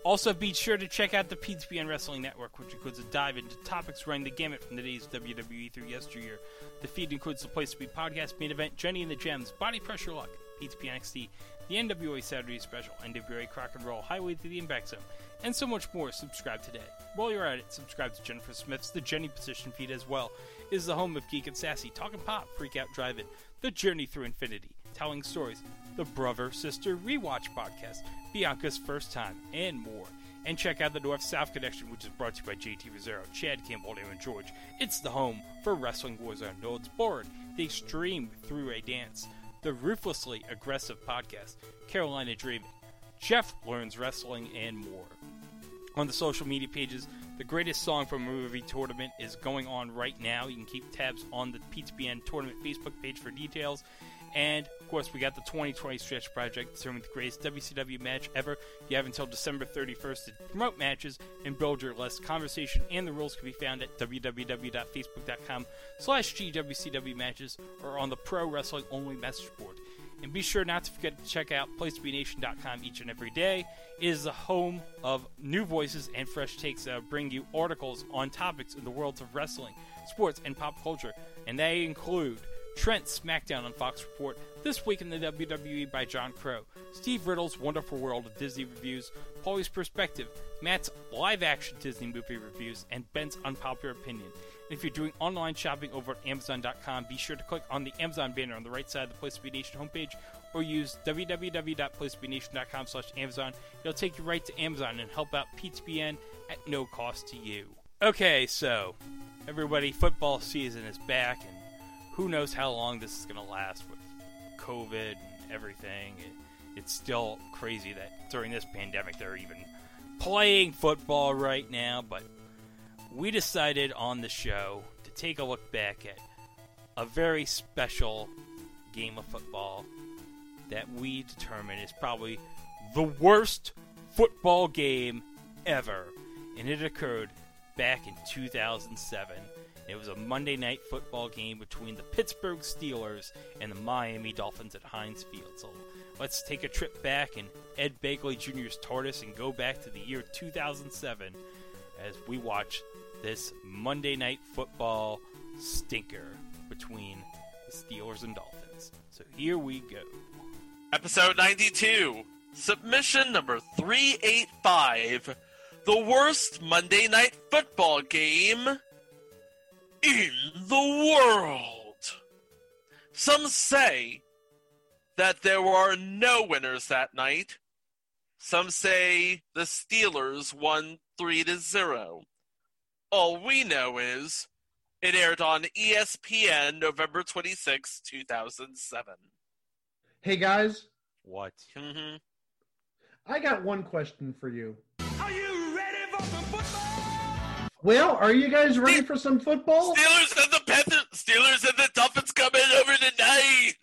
Also, be sure to check out the PTPN Wrestling Network, which includes a dive into topics running the gamut from the days of WWE through yesteryear. The feed includes the Place to Be podcast, main event, Jenny and the Gems, Body Pressure Luck, PTP NXT, the NWA Saturday Special, NWA Crock and Roll, Highway to the Impact Zone, and so much more. Subscribe today. While you're at it, subscribe to Jennifer Smith's The Jenny Position feed as well. It is the home of Geek and Sassy, Talking Pop, Freak Out Drive-In, The Journey Through Infinity, Telling Stories, the Brother Sister Rewatch podcast, Bianca's First Time, and more. And check out the North-South Connection, which is brought to you by JT Rizzero, Chad Campbell, and George. It's the home for Wrestling Warzone, No Holds Barred, The Extreme Through a Dance, the Ruthlessly Aggressive podcast, Carolina Dreaming, Jeff Learns Wrestling, and more. On the social media pages, the greatest song from a movie tournament is going on right now. You can keep tabs on the PTPN Tournament Facebook page for details. And, of course, we got the 2020 Stretch Project, determining the greatest WCW match ever. You have until December 31st to promote matches and build your list. Conversation and the rules can be found at www.facebook.com/GWCW matches or on the Pro Wrestling Only message board. And be sure not to forget to check out PlaceToBeNation.com each and every day. It is the home of new voices and fresh takes that bring you articles on topics in the worlds of wrestling, sports, and pop culture. And they include Trent's SmackDown on Fox Report, This Week in the WWE by John Crow, Steve Riddle's Wonderful World of Disney Reviews, Paulie's Perspective, Matt's live-action Disney movie reviews, and Ben's Unpopular Opinion. And if you're doing online shopping over at Amazon.com, be sure to click on the Amazon banner on the right side of the Place to Be Nation homepage, or use www.placetobenation.com/Amazon. It'll take you right to Amazon and help out PTPN at no cost to you. Okay, so, everybody, football season is back, and who knows how long this is going to last with COVID and everything. It's still crazy that during this pandemic they're even playing football right now, but we decided on the show to take a look back at a very special game of football that we determined is probably the worst football game ever, and it occurred back in 2007. It was a Monday Night Football game between the Pittsburgh Steelers and the Miami Dolphins at Heinz Field. So let's take a trip back in Ed Begley Jr.'s TARDIS and go back to the year 2007 as we watch this Monday Night Football stinker between the Steelers and Dolphins. So here we go. Episode 92, submission number 385, the worst Monday Night Football game in the world. Some say that there were no winners that night. Some say the Steelers won 3-0. All we know is it aired on ESPN November 26, 2007. Hey guys. What? Mm-hmm. I got one question for you. Are you ready for some football? Well, are you guys ready for some football? Steelers and the Panthers, Steelers and the Dolphins coming over tonight.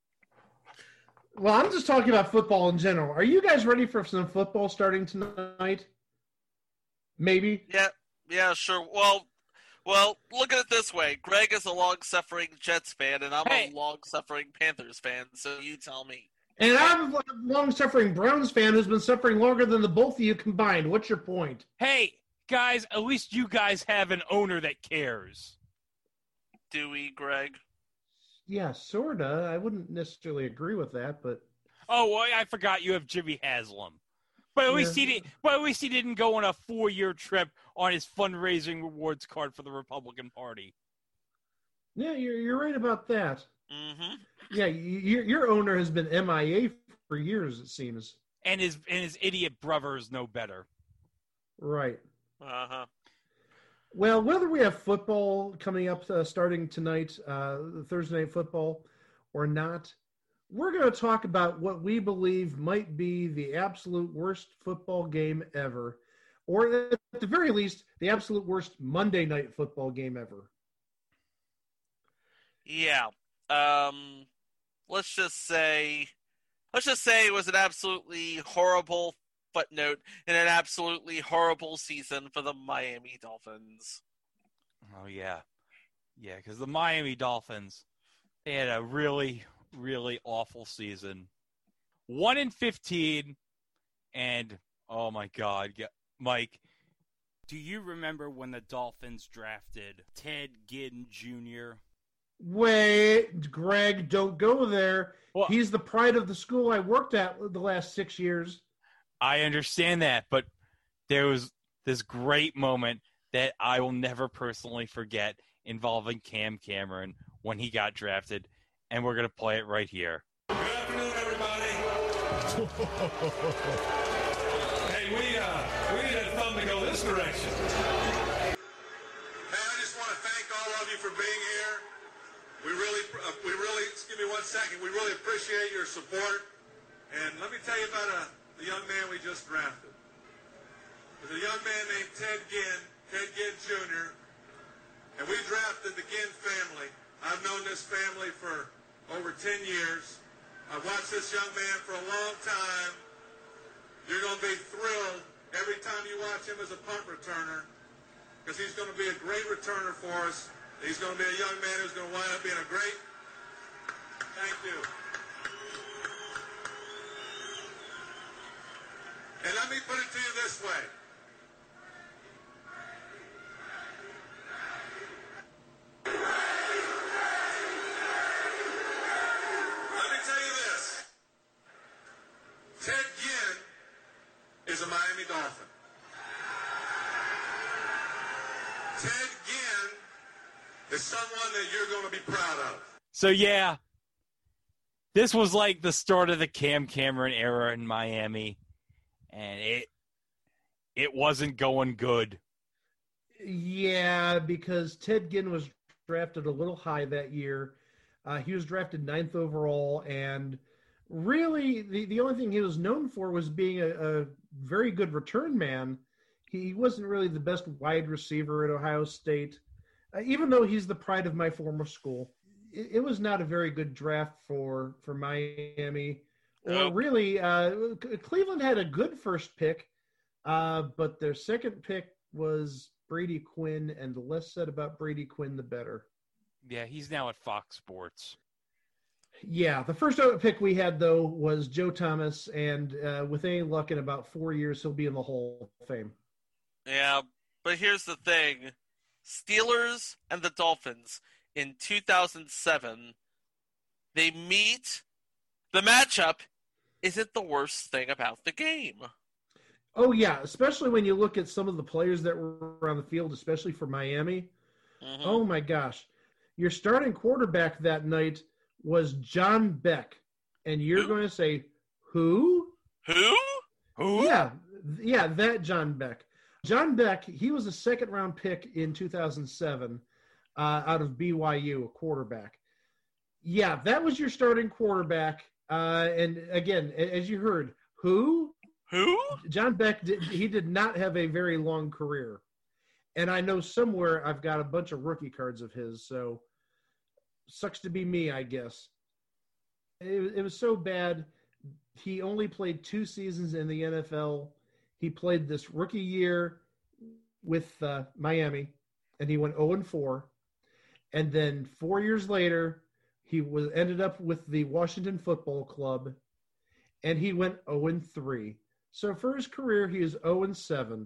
Well, I'm just talking about football in general. Are you guys ready for some football starting tonight? Maybe? Yeah, sure. Well, look at it this way. Greg is a long-suffering Jets fan, and I'm a long-suffering Panthers fan, so you tell me. And I'm a long-suffering Browns fan who's been suffering longer than the both of you combined. What's your point? Hey, guys, at least you guys have an owner that cares. Do we, Greg? Yeah, sorta. I wouldn't necessarily agree with that, but oh, well, I forgot you have Jimmy Haslam. But at least he did. But at least he didn't go on a 4-year trip on his fundraising rewards card for the Republican Party. Yeah, you're right about that. Mm-hmm. Yeah, your owner has been MIA for years, it seems. And his idiot brother is no better. Right. Uh-huh. Well, whether we have football coming up starting tonight, Thursday Night Football, or not, we're going to talk about what we believe might be the absolute worst football game ever, or at the very least, the absolute worst Monday Night Football game ever. Yeah. Let's just say it was an absolutely horrible footnote in an absolutely horrible season for the Miami Dolphins. Oh, yeah. Yeah, because the Miami Dolphins, they had a really, really awful season. 1-15, and Oh, my God. Yeah. Mike, do you remember when the Dolphins drafted Ted Ginn Jr.? Wait, Greg, don't go there. Well, he's the pride of the school I worked at the last 6 years. I understand that, but there was this great moment that I will never personally forget involving Cam Cameron when he got drafted, and we're going to play it right here. Good afternoon, everybody. Hey, we had fun to go this direction. Hey, I just want to thank all of you for being here. We really, excuse me 1 second, we really appreciate your support. And let me tell you about the young man we just drafted. There's a young man named Ted Ginn Jr., and we drafted the Ginn family. I've known this family for over 10 years. I've watched this young man for a long time. You're going to be thrilled every time you watch him as a punt returner, because he's going to be a great returner for us. He's going to be a young man who's going to wind up being a great... Thank you. And let me put it to you this way. Let me tell you this. Ted Ginn is a Miami Dolphin. Ted Ginn is someone that you're going to be proud of. So, yeah, this was like the start of the Cam Cameron era in Miami, and it wasn't going good. Yeah, because Ted Ginn was drafted a little high that year. He was drafted 9th overall, and really the only thing he was known for was being a very good return man. He wasn't really the best wide receiver at Ohio State. Even though he's the pride of my former school, it was not a very good draft for Miami. Or really, Cleveland had a good first pick, but their second pick was Brady Quinn, and the less said about Brady Quinn, the better. Yeah, he's now at Fox Sports. Yeah, the first pick we had, though, was Joe Thomas, and with any luck, in about 4 years, he'll be in the Hall of Fame. Yeah, but here's the thing. Steelers and the Dolphins in 2007, they meet. The matchup isn't the worst thing about the game. Oh, yeah, especially when you look at some of the players that were on the field, especially for Miami. Mm-hmm. Oh, my gosh. Your starting quarterback that night was John Beck, and you're going to say, who? Who? Yeah, that John Beck. John Beck, he was a second-round pick in 2007 out of BYU, a quarterback. Yeah, that was your starting quarterback. And, again, as you heard, who? John Beck, he did not have a very long career. And I know somewhere I've got a bunch of rookie cards of his, so sucks to be me, I guess. It was so bad. He only played 2 seasons in the NFL. He played this rookie year with Miami, and he went 0-4. And then 4 years later, he ended up with the Washington Football Club, and he went 0-3. So for his career, he is 0-7.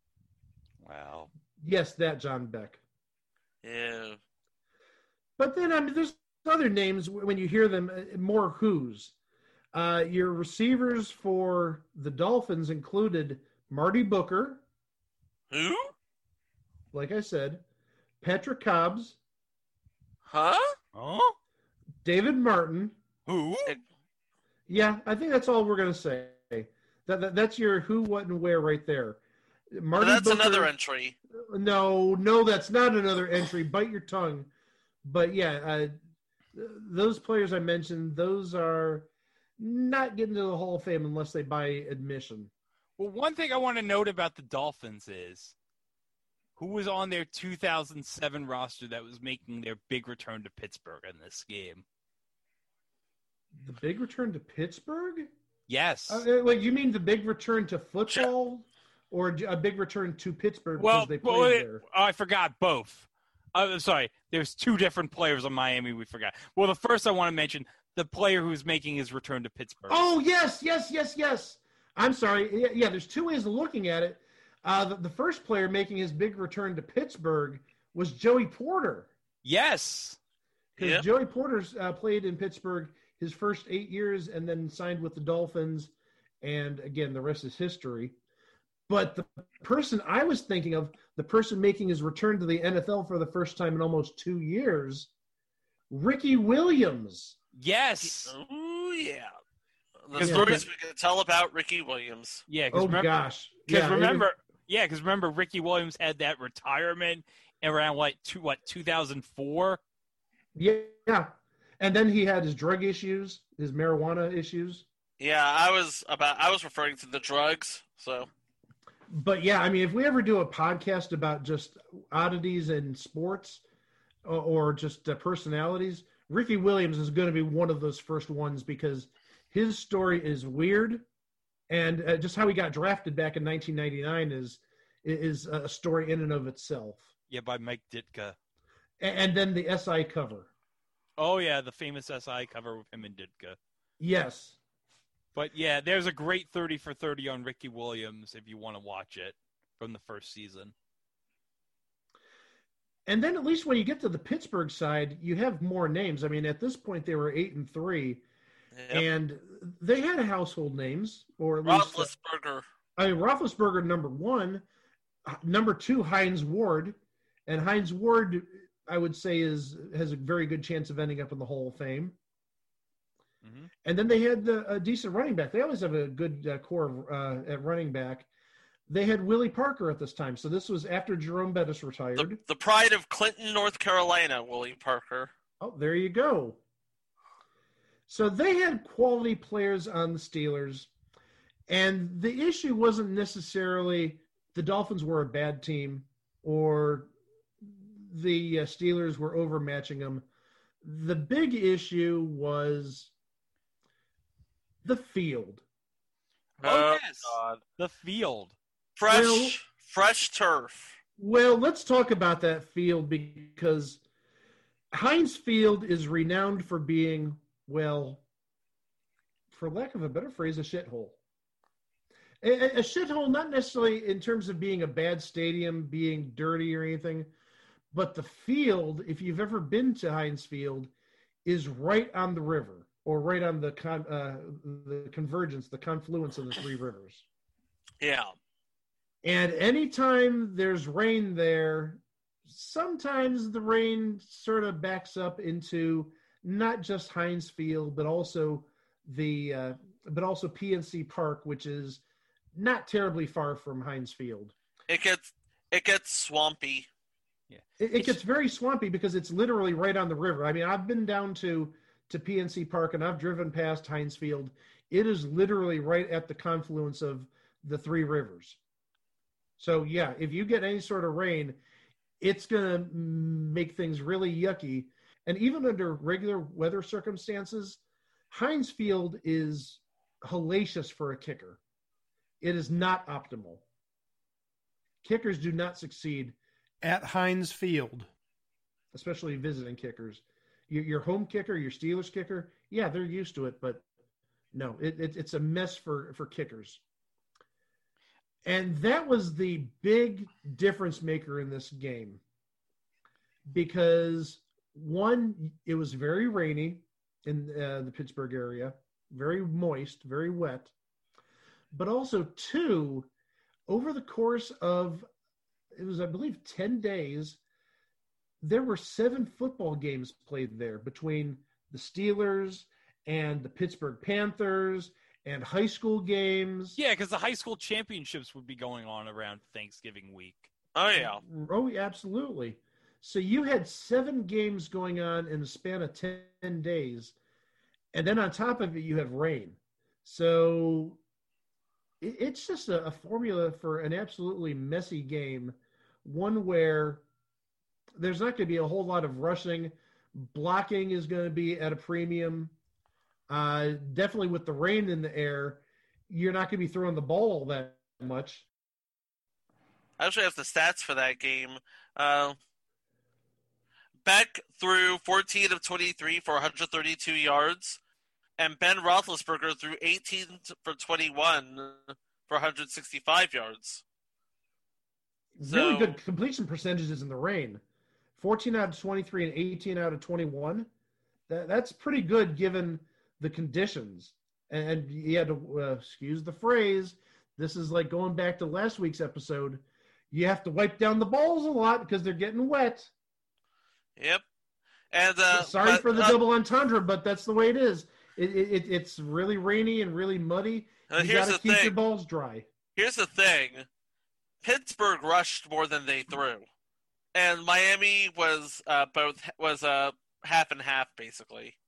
Wow. Yes, that John Beck. Yeah. But then, I mean, there's other names when you hear them, more who's. Your receivers for the Dolphins included Marty Booker. Who? Like I said. Patrick Cobbs. Huh? David Martin. Who? Yeah, I think that's all we're going to say. That's your who, what, and where right there. Marty that's Booker, another entry. No, that's not another entry. Bite your tongue. But yeah, those players I mentioned, those are not getting to the Hall of Fame unless they buy admission. Well, one thing I want to note about the Dolphins is who was on their 2007 roster that was making their big return to Pittsburgh in this game. The big return to Pittsburgh? Yes. Wait, you mean the big return to football or a big return to Pittsburgh because they played there? I forgot both. Sorry, there's 2 different players on Miami we forgot. Well, the first I want to mention, the player who's making his return to Pittsburgh. Oh, yes. I'm sorry. Yeah, there's two ways of looking at it. The first player making his big return to Pittsburgh was Joey Porter. Yes. Because Joey Porter's played in Pittsburgh his first 8 years and then signed with the Dolphins. And again, the rest is history. But the person I was thinking of, the person making his return to the NFL for the first time in almost 2 years, Ricky Williams. Yes. Oh, yeah. The stories we could tell about Ricky Williams. Yeah. Gosh. Because remember, Ricky Williams had that retirement around 2004. Yeah. And then he had his drug issues, his marijuana issues. Yeah, I was referring to the drugs. So, but yeah, I mean, if we ever do a podcast about just oddities in sports or just personalities, Ricky Williams is going to be one of those first ones because his story is weird, and just how he got drafted back in 1999 is a story in and of itself. Yeah, by Mike Ditka. And then the SI cover. Oh, yeah, the famous SI cover with him and Ditka. Yes. But, yeah, there's a great 30 for 30 on Ricky Williams if you want to watch it from the first season. And then at least when you get to the Pittsburgh side, you have more names. I mean, at this point, they were 8-3, and they had household names. Or at least Roethlisberger, number one. Number two, Hines Ward. And Hines Ward, I would say, has a very good chance of ending up in the Hall of Fame. Mm-hmm. And then they had a decent running back. They always have a good core at running back. They had Willie Parker at this time. So this was after Jerome Bettis retired. The pride of Clinton, North Carolina, Willie Parker. Oh, there you go. So they had quality players on the Steelers. And the issue wasn't necessarily the Dolphins were a bad team or the Steelers were overmatching them. The big issue was the field. Oh, yes. God. The field. Fresh turf. Well, let's talk about that field because Heinz Field is renowned for being, well, for lack of a better phrase, a shithole. A shithole, not necessarily in terms of being a bad stadium, being dirty or anything, but the field, if you've ever been to Heinz Field, is right on the river or right on the convergence, the confluence of the three rivers. Yeah. And anytime there's rain there, sometimes the rain sort of backs up into not just Heinz Field, but also PNC Park, which is not terribly far from Heinz Field. It gets swampy. Yeah, it gets very swampy because it's literally right on the river. I mean, I've been down to PNC Park and I've driven past Heinz Field. It is literally right at the confluence of the three rivers. So, yeah, if you get any sort of rain, it's going to make things really yucky. And even under regular weather circumstances, Heinz Field is hellacious for a kicker. It is not optimal. Kickers do not succeed at Heinz Field, especially visiting kickers. Your home kicker, your Steelers kicker, yeah, they're used to it, but no, it's a mess for kickers. And that was the big difference maker in this game because, one, it was very rainy in the Pittsburgh area, very moist, very wet. But also, two, over the course of, it was, I believe, 10 days, there were 7 football games played there between the Steelers and the Pittsburgh Panthers and high school games. Yeah, because the high school championships would be going on around Thanksgiving week. Oh, yeah. Oh, absolutely. So you had 7 games going on in the span of 10 days. And then on top of it, you have rain. So it's just a formula for an absolutely messy game, one where there's not going to be a whole lot of rushing. Blocking is going to be at a premium. Definitely with the rain in the air, you're not going to be throwing the ball that much. I actually have the stats for that game. Beck threw 14 of 23 for 132 yards. And Ben Roethlisberger threw 18 for 21 for 165 yards. Really good completion percentages in the rain. 14 out of 23 and 18 out of 21. That's pretty good given the conditions. And you had to, excuse the phrase, this is like going back to last week's episode. You have to wipe down the balls a lot because they're getting wet. Yep. And sorry for the double entendre, but that's the way it is. It's really rainy and really muddy. You got to keep your balls dry. Here's the thing. Pittsburgh rushed more than they threw. And Miami was half and half, basically.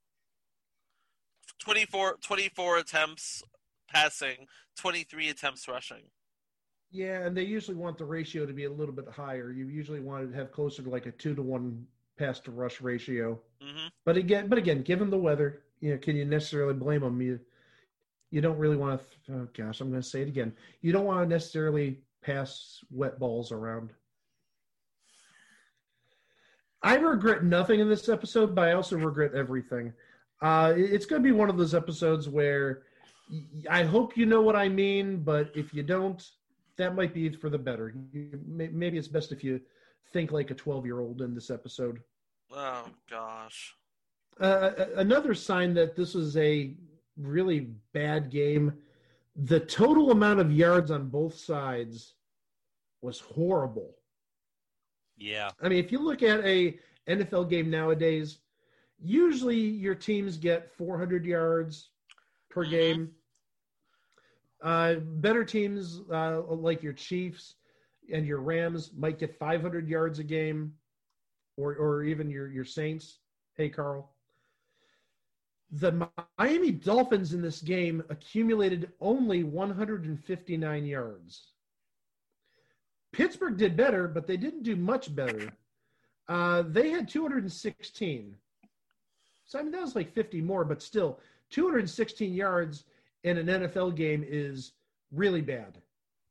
24 attempts passing, 23 attempts rushing. Yeah, and they usually want the ratio to be a little bit higher. You usually want to have closer to like a 2-to-1 pass to rush ratio. Mm-hmm. But again, given the weather, can you necessarily blame them? You don't really want to. Oh gosh, I'm going to say it again. You don't want to necessarily pass wet balls around. I regret nothing in this episode, but I also regret everything. It's going to be one of those episodes where I hope you know what I mean, but if you don't, that might be for the better. Maybe it's best if you think like a 12-year-old in this episode. Oh, gosh. Another sign that this was a really bad game, the total amount of yards on both sides was horrible. Yeah. I mean, if you look at a NFL game nowadays, usually your teams get 400 yards per game. Better teams like your Chiefs and your Rams might get 500 yards a game, or even your Saints. Hey, Carl. The Miami Dolphins in this game accumulated only 159 yards. Pittsburgh did better, but they didn't do much better. They had 216. So, I mean, that was like 50 more, but still, 216 yards in an NFL game is really bad.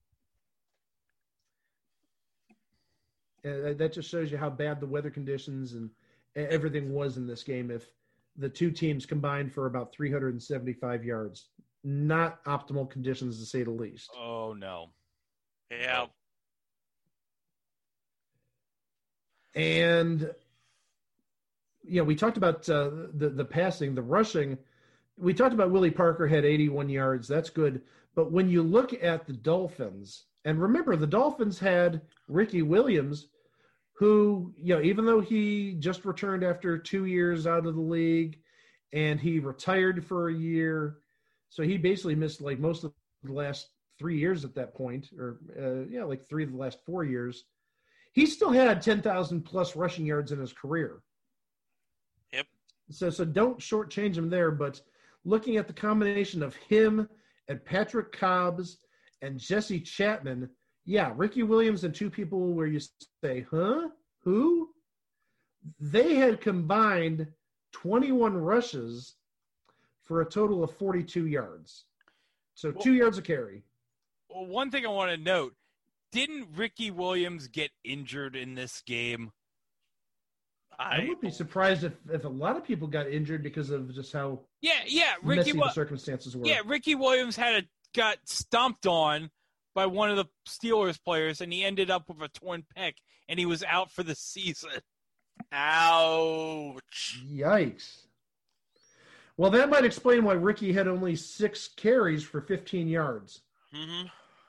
That just shows you how bad the weather conditions and everything was in this game if the two teams combined for about 375 yards. Not optimal conditions, to say the least. Oh, no. Yeah. And, we talked about the passing, the rushing. We talked about Willie Parker had 81 yards. That's good. But when you look at the Dolphins, and remember, the Dolphins had Ricky Williams, who, even though he just returned after 2 years out of the league and he retired for a year, so he basically missed like most of the last 3 years at that point, or like 3 of the last 4 years. He still had 10,000 plus rushing yards in his career. Yep. So don't shortchange him there. But looking at the combination of him and Patrick Cobbs and Jesse Chapman, yeah, Ricky Williams and two people where you say, huh? Who? They had combined 21 rushes for a total of 42 yards. So 2 yards a carry. Well, one thing I want to note, didn't Ricky Williams get injured in this game? I would be surprised if a lot of people got injured because of just how Ricky messy the circumstances were. Yeah, Ricky Williams got stomped on by one of the Steelers players, and he ended up with a torn pec, and he was out for the season. Ouch. Yikes. Well, that might explain why Ricky had only 6 carries for 15 yards. Mm-hmm.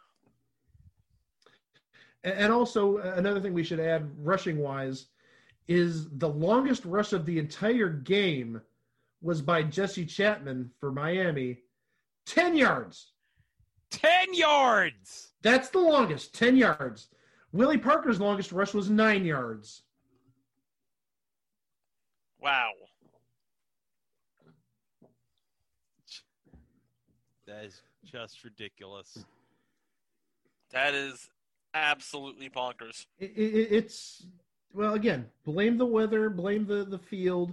And also, another thing we should add, rushing-wise, is the longest rush of the entire game was by Jesse Chapman for Miami. 10 yards. 10 yards! That's the longest, 10 yards. Willie Parker's longest rush was 9 yards. Wow. That is just ridiculous. That is absolutely bonkers. It's, well, again, blame the weather, blame the field.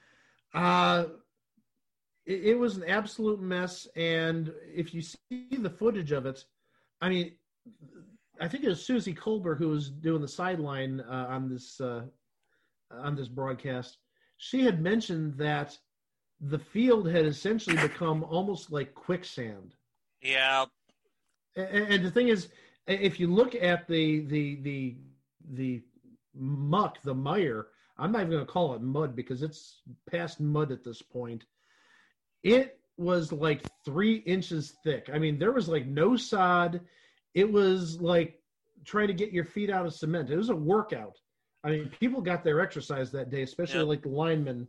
It was an absolute mess, and if you see the footage of it, I mean, I think it was Susie Colbert who was doing the sideline on this broadcast. She had mentioned that the field had essentially become almost like quicksand. Yeah. And the thing is, if you look at the muck, the mire, I'm not even going to call it mud because it's past mud at this point. It was like 3 inches thick. I mean, there was like no sod. It was like trying to get your feet out of cement. It was a workout. I mean, people got their exercise that day, especially like the linemen.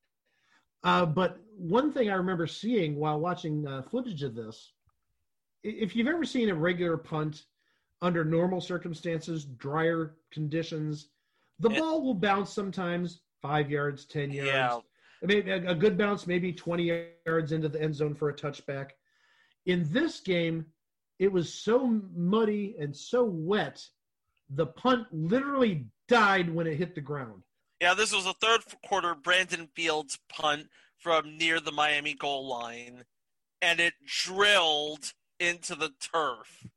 But one thing I remember seeing while watching footage of this, if you've ever seen a regular punt under normal circumstances, drier conditions, the ball will bounce sometimes 5 yards, 10 yards. Yeah. I mean, a good bounce, maybe 20 yards into the end zone for a touchback. In this game, it was so muddy and so wet, the punt literally died when it hit the ground. Yeah, this was a third quarter Brandon Fields punt from near the Miami goal line, and it drilled into the turf.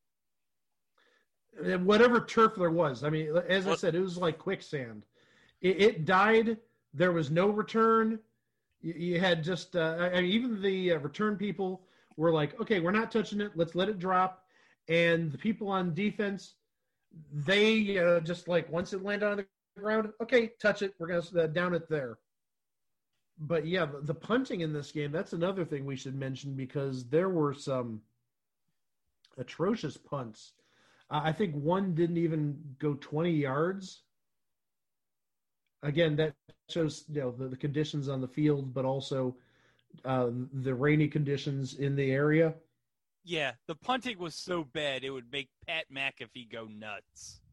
Whatever turf there was. I mean, as I said, it was like quicksand. It died. There was no return. You had just, I mean, even the return people were like, okay, we're not touching it. Let's let it drop. And the people on defense, they just like, once it landed on the ground, okay, touch it. We're going to down it there. But yeah, the punting in this game, that's another thing we should mention because there were some atrocious punts. I think one didn't even go 20 yards. Again, that shows the conditions on the field, but also the rainy conditions in the area. Yeah, the punting was so bad it would make Pat McAfee go nuts.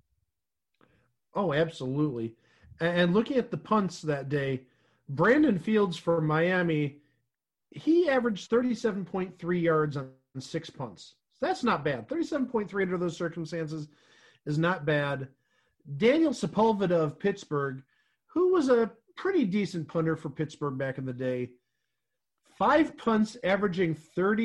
Oh, absolutely. And looking at the punts that day, Brandon Fields for Miami, he averaged 37.3 yards on 6 punts. So that's not bad. 37.3 under those circumstances is not bad. Daniel Sepulveda of Pittsburgh, who was a pretty decent punter for Pittsburgh back in the day, 5 punts averaging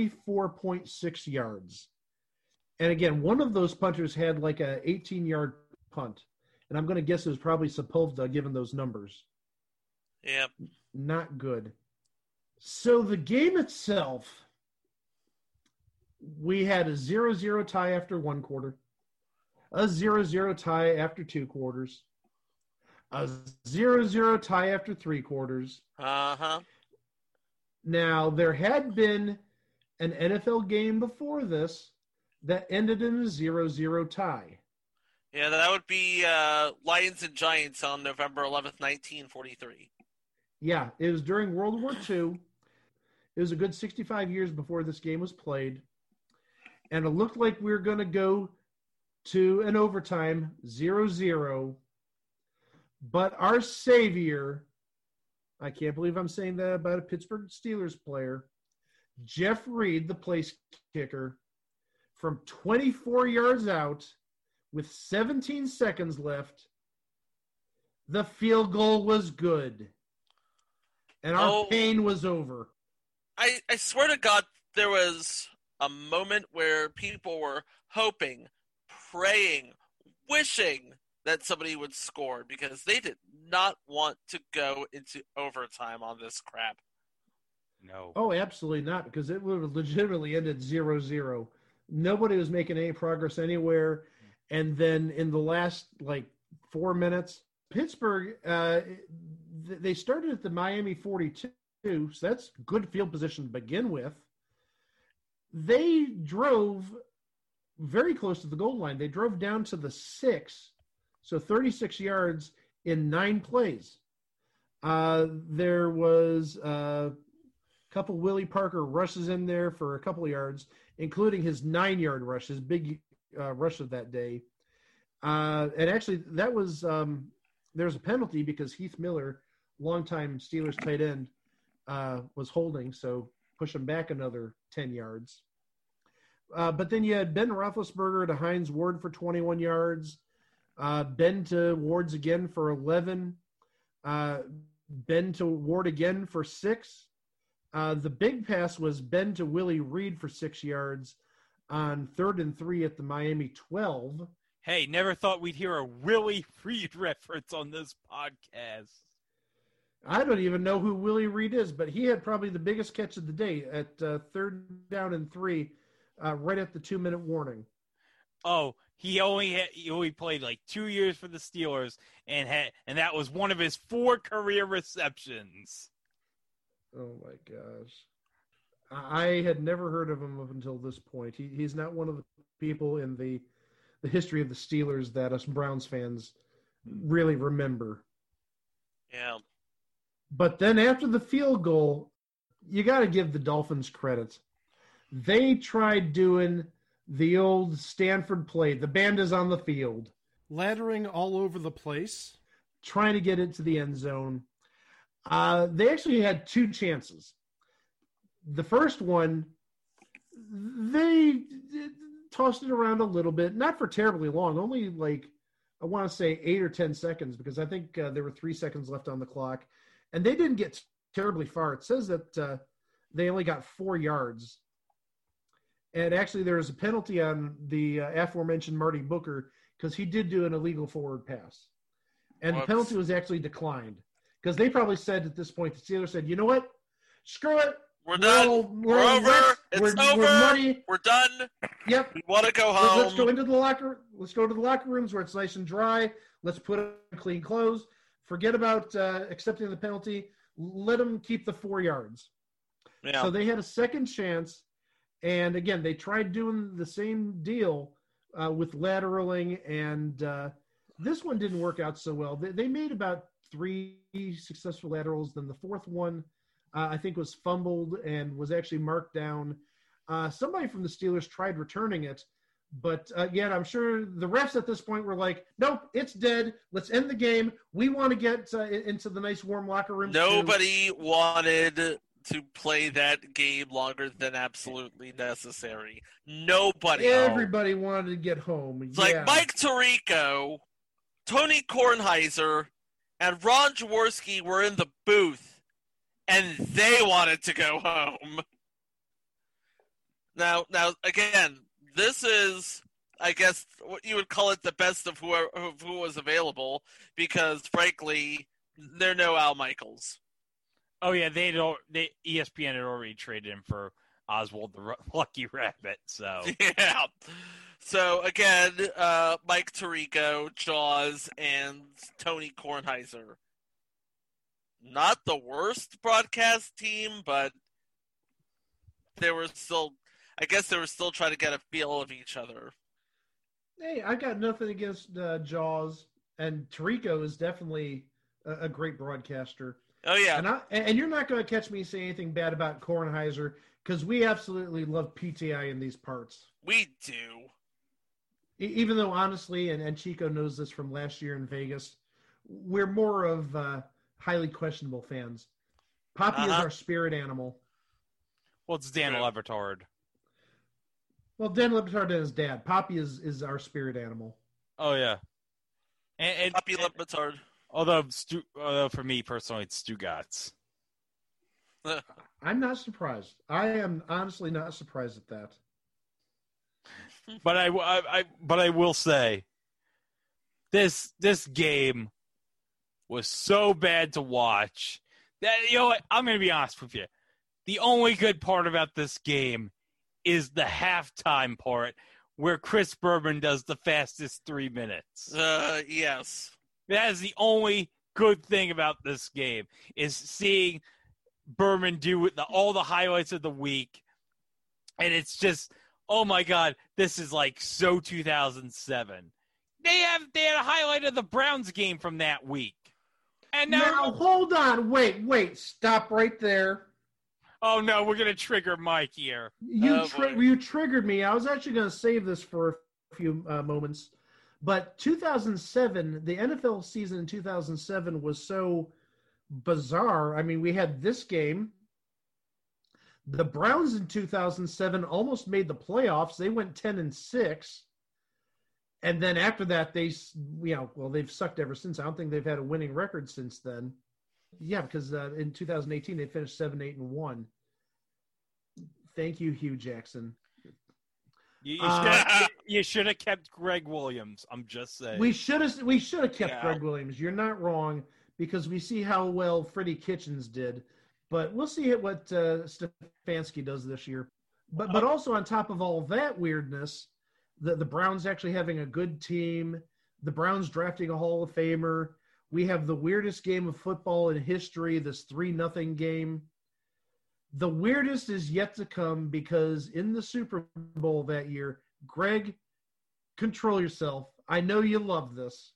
34.6 yards. And again, one of those punters had like a 18-yard punt. And I'm going to guess it was probably Sepulveda given those numbers. Yep. Not good. So the game itself, we had a 0-0 tie after 1 quarter, a 0-0 tie after 2 quarters, a 0-0 tie after 3 quarters. Uh-huh. Now, there had been an NFL game before this that ended in a 0-0 tie. Yeah, that would be Lions and Giants on November 11th, 1943. Yeah, it was during World War II. It was a good 65 years before this game was played. And it looked like we were going to go to an overtime, 0-0. But our savior, I can't believe I'm saying that about a Pittsburgh Steelers player, Jeff Reed, the place kicker, from 24 yards out with 17 seconds left, the field goal was good. And our pain was over. I swear to God, there was a moment where people were hoping, praying, wishing that somebody would score because they did not want to go into overtime on this crap. No. Oh, absolutely not, because it would have legitimately ended 0-0. Nobody was making any progress anywhere. And then in the last, 4 minutes, Pittsburgh, they started at the Miami 42, so that's good field position to begin with. They drove very close to the goal line. They drove down to the 6, so 36 yards in 9 plays. There was a couple Willie Parker rushes in there for a couple of yards, including his 9-yard rush, his big rush of that day. And actually, that was there's a penalty because Heath Miller, longtime Steelers tight end, was holding, so push him back another 10 yards. But then you had Ben Roethlisberger to Hines Ward for 21 yards, Ben to Ward's again for 11, Ben to Ward again for 6. The big pass was Ben to Willie Reed for 6 yards on 3rd and 3 at the Miami 12. Hey, never thought we'd hear a Willie Reed reference on this podcast. I don't even know who Willie Reed is, but he had probably the biggest catch of the day at 3rd down and 3, right at the 2-minute warning. Oh, he only played like 2 years for the Steelers, and that was one of his 4 career receptions. Oh my gosh. I had never heard of him up until this point. He's not one of the people in the history of the Steelers that us Browns fans really remember. Yeah. But then after the field goal, you got to give the Dolphins credit. They tried doing the old Stanford play. The band is on the field. Laddering all over the place. Trying to get into the end zone. They actually had 2 chances. The first one, they tossed it around a little bit, not for terribly long, only like, I want to say 8 or 10 seconds, because I think there were 3 seconds left on the clock. And they didn't get terribly far. It says that they only got 4 yards. And actually there was a penalty on the aforementioned Marty Booker because he did do an illegal forward pass. And the penalty was actually declined. Because they probably said at this point, the Steelers said, you know what? Screw it. We're done. We're over. It's over. We're done. Yep. We want to go home. Let's go into the locker. Let's go to the locker rooms where it's nice and dry. Let's put on clean clothes. Forget about accepting the penalty. Let them keep the 4 yards. Yeah. So they had a second chance, and again, they tried doing the same deal with lateraling, and this one didn't work out so well. They made about 3 successful laterals. Then the fourth one, I think, was fumbled and was actually marked down. Somebody from the Steelers tried returning it, but again, I'm sure the refs at this point were like, nope, it's dead. Let's end the game. We want to get into the nice warm locker room. Nobody wanted to play that game longer than absolutely necessary. Nobody. Everybody wanted to get home. It's like Mike Tirico, Tony Kornheiser, and Ron Jaworski were in the booth, and they wanted to go home. Now, again, this is, I guess, what you would call it the best of who was available, because, frankly, they're no Al Michaels. Oh, yeah, ESPN had already traded him for Oswald the Lucky Rabbit, so. Yeah. So, again, Mike Tirico, Jaws, and Tony Kornheiser. Not the worst broadcast team, but they were still trying to get a feel of each other. Hey, I got nothing against Jaws, and Tirico is definitely a great broadcaster. Oh, yeah. And you're not going to catch me saying anything bad about Kornheiser, because we absolutely love PTI in these parts. We do. Even though, honestly, and Chico knows this from last year in Vegas, we're more of highly questionable fans. Poppy is our spirit animal. Well, it's Dan Lebertard. Well, Dan Lebertard and his dad. Poppy is our spirit animal. Oh, yeah. And Poppy Lebertard. Although for me personally, it's Stugatz. I'm not surprised. I am honestly not surprised at that. But I will say, this game was so bad to watch that, you know what, I'm going to be honest with you. The only good part about this game is the halftime part where Chris Berman does the fastest 3 minutes. Yes. That is the only good thing about this game, is seeing Berman do all the highlights of the week. And it's just, oh my God, this is like so 2007. They had a highlight of the Browns game from that week. And now hold on. Wait. Stop right there. Oh, no, we're going to trigger Mike here. You triggered me. I was actually going to save this for a few moments. But 2007, the NFL season in 2007 was so bizarre. I mean, we had this game. The Browns in 2007 almost made the playoffs. They went 10-6. And then after that, they've sucked ever since. I don't think they've had a winning record since then. Yeah, because in 2018 they finished 7-8-1. Thank you, Hugh Jackson. You should have kept Greg Williams. I'm just saying. We should have kept Greg Williams. You're not wrong, because we see how well Freddie Kitchens did. But we'll see what Stefanski does this year. But also on top of all that weirdness, the Browns actually having a good team, the Browns drafting a Hall of Famer. We have the weirdest game of football in history, this 3-0 game. The weirdest is yet to come because in the Super Bowl that year, Greg, control yourself. I know you love this.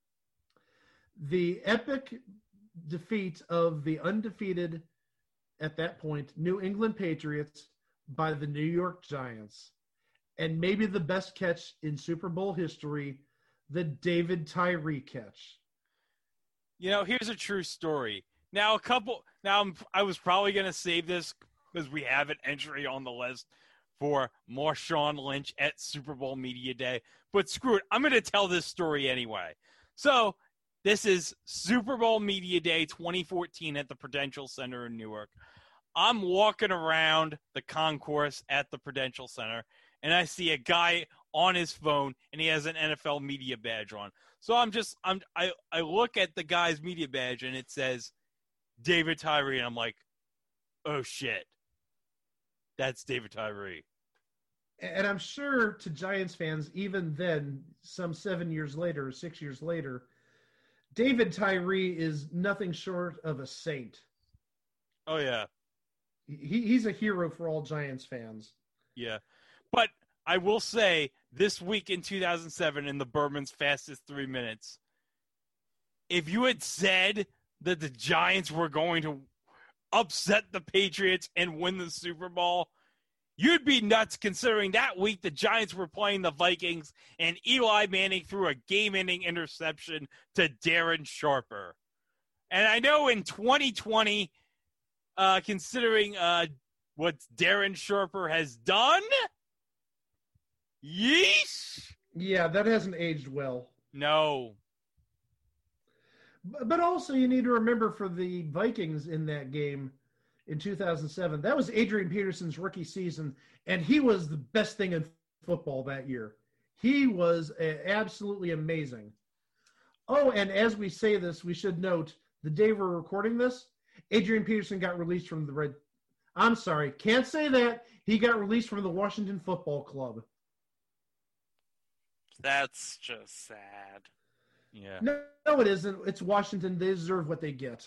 The epic defeat of the undefeated, at that point, New England Patriots by the New York Giants. And maybe the best catch in Super Bowl history, the David Tyree catch. Here's a true story. I was probably going to save this because we have an entry on the list for Marshawn Lynch at Super Bowl Media Day. But screw it. I'm going to tell this story anyway. So this is Super Bowl Media Day 2014 at the Prudential Center in Newark. I'm walking around the concourse at the Prudential Center, and I see a guy on his phone, and he has an NFL media badge on. So I look at the guy's media badge, and it says David Tyree, and I'm like, oh shit, that's David Tyree. And I'm sure to Giants fans, even then, some 7 years later, 6 years later, David Tyree is nothing short of a saint. Oh yeah. He's a hero for all Giants fans. Yeah. But I will say, this week in 2007 in the Berman's Fastest 3 Minutes, if you had said that the Giants were going to upset the Patriots and win the Super Bowl, you'd be nuts considering that week the Giants were playing the Vikings and Eli Manning threw a game-ending interception to Darren Sharper. And I know in 2020... considering what Darren Sharper has done, yeesh. Yeah, that hasn't aged well. No. But also you need to remember for the Vikings in that game in 2007, that was Adrian Peterson's rookie season, and he was the best thing in football that year. He was absolutely amazing. Oh, and as we say this, we should note, the day we're recording this, Adrian Peterson got released from the Red. I'm sorry, can't say that. He got released from the Washington Football Club. That's just sad. Yeah. No, it isn't. It's Washington. They deserve what they get.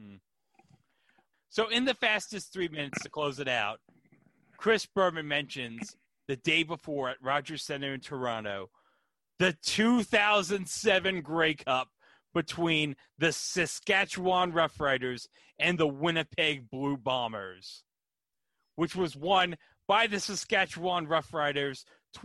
So in the fastest 3 minutes to close it out, Chris Berman mentions the day before at Rogers Center in Toronto, the 2007 Grey Cup between the Saskatchewan Roughriders and the Winnipeg Blue Bombers, which was won by the Saskatchewan Roughriders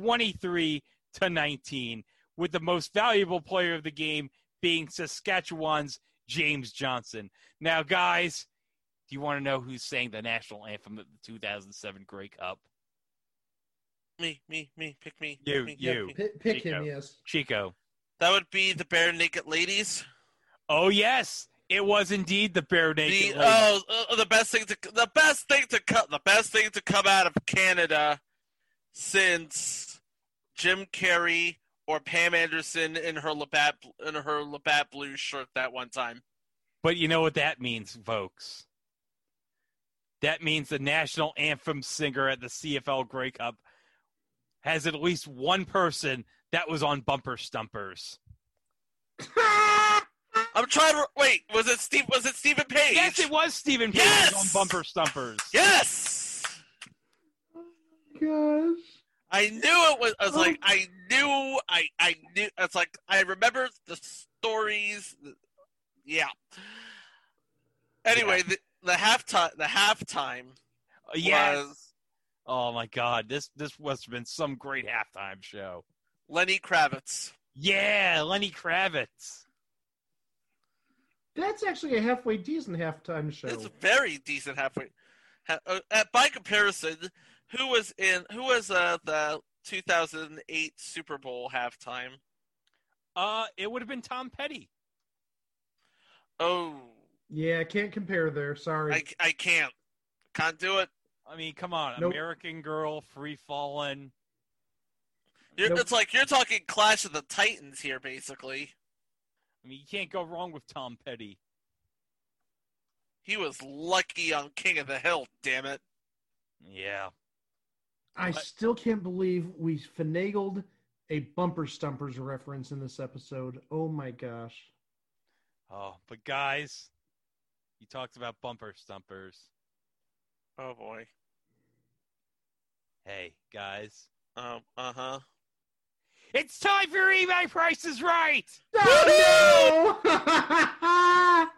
23-19, with the most valuable player of the game being Saskatchewan's James Johnson. Now, guys, do you want to know who sang the national anthem at the 2007 Grey Cup? Me. Pick me. You. Pick him, yes. Chico. That would be the Bare Naked Ladies. Oh yes, it was indeed the Bare Naked Ladies. The best thing to come out of Canada since Jim Carrey or Pam Anderson in her Labatt Blue shirt that one time. But you know what that means, folks? That means the national anthem singer at the CFL Grey Cup has at least one person that was on Bumper Stumpers. I'm trying to wait. Was it Stephen Page? Yes, it was Stephen Page on Bumper Stumpers. Yes. Gosh. I knew it was. I was like, I knew. It's like I remember the stories. Yeah. Anyway, the halftime. Yes. Was, oh my God! This must have been some great halftime show. Lenny Kravitz. Yeah, Lenny Kravitz. That's actually a halfway decent halftime show. It's a very decent halfway. By comparison, who was the 2008 Super Bowl halftime? It would have been Tom Petty. Oh. Yeah, I can't compare there. Sorry. I can't do it. I mean, come on. Nope. American Girl, Free Fallin'. Nope. It's like you're talking Clash of the Titans here, basically. I mean, you can't go wrong with Tom Petty. He was lucky on King of the Hill, damn it. Yeah. I still can't believe we finagled a Bumper Stumpers reference in this episode. Oh my gosh. Oh, but guys, you talked about Bumper Stumpers. Oh boy. Hey, guys. Uh-huh. It's time for eBay Price is Right! Oh, no!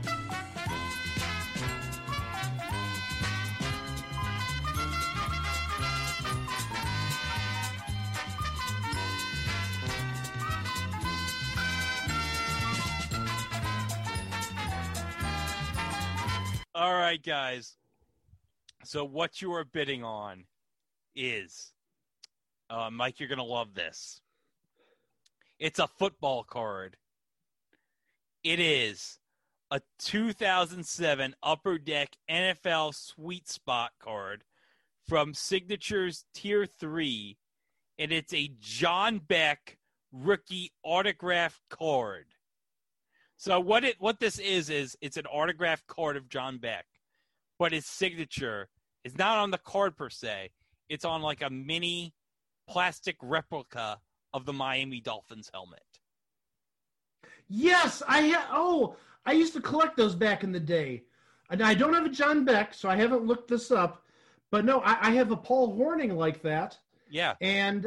All right, guys. So what you are bidding on is, Mike, you're going to love this. It's a football card. It is a 2007 Upper Deck NFL Sweet Spot card from Signatures Tier 3, and it's a John Beck rookie autograph card. So what this is it's an autographed card of John Beck, but his signature is not on the card per se. It's on like a mini plastic replica of the Miami Dolphins helmet. Yes, I used to collect those back in the day. And I don't have a John Beck, so I haven't looked this up. But no, I have a Paul Hornung like that. Yeah, and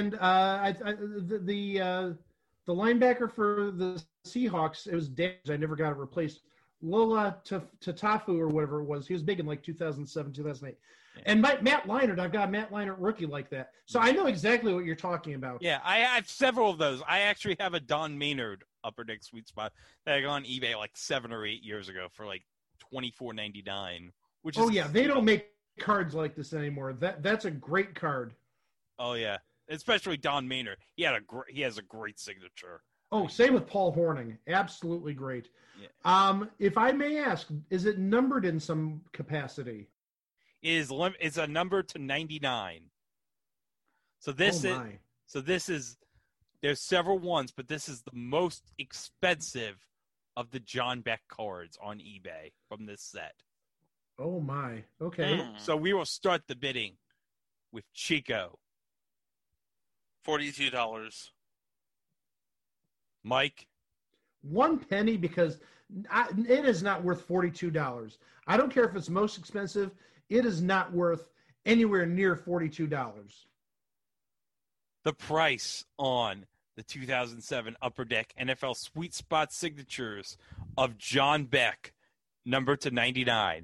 the linebacker for the Seahawks, it was damaged. I never got it replaced. Lola Tatafu or whatever it was. He was big in like 2007, 2008. Yeah. And Matt Leinart, I've got a Matt Leinart rookie like that. So I know exactly what you're talking about. Yeah, I have several of those. I actually have a Don Maynard Upper Deck Sweet Spot that I got on eBay like 7 or 8 years ago for like $24.99. Which is they don't make cards like this anymore. That's a great card. Oh yeah, especially Don Maynard. He has a great signature. Oh, same with Paul Hornung. Absolutely great. Yeah. If I may ask, is it numbered in some capacity? It's a number to 99. So this is there's several ones, but this is the most expensive of the John Beck cards on eBay from this set. Oh my. Okay. So we will start the bidding with Chico. $42. Mike? 1 penny, because it is not worth $42. I don't care if it's most expensive. It is not worth anywhere near $42. The price on the 2007 Upper Deck NFL Sweet Spot signatures of John Beck, number to 99.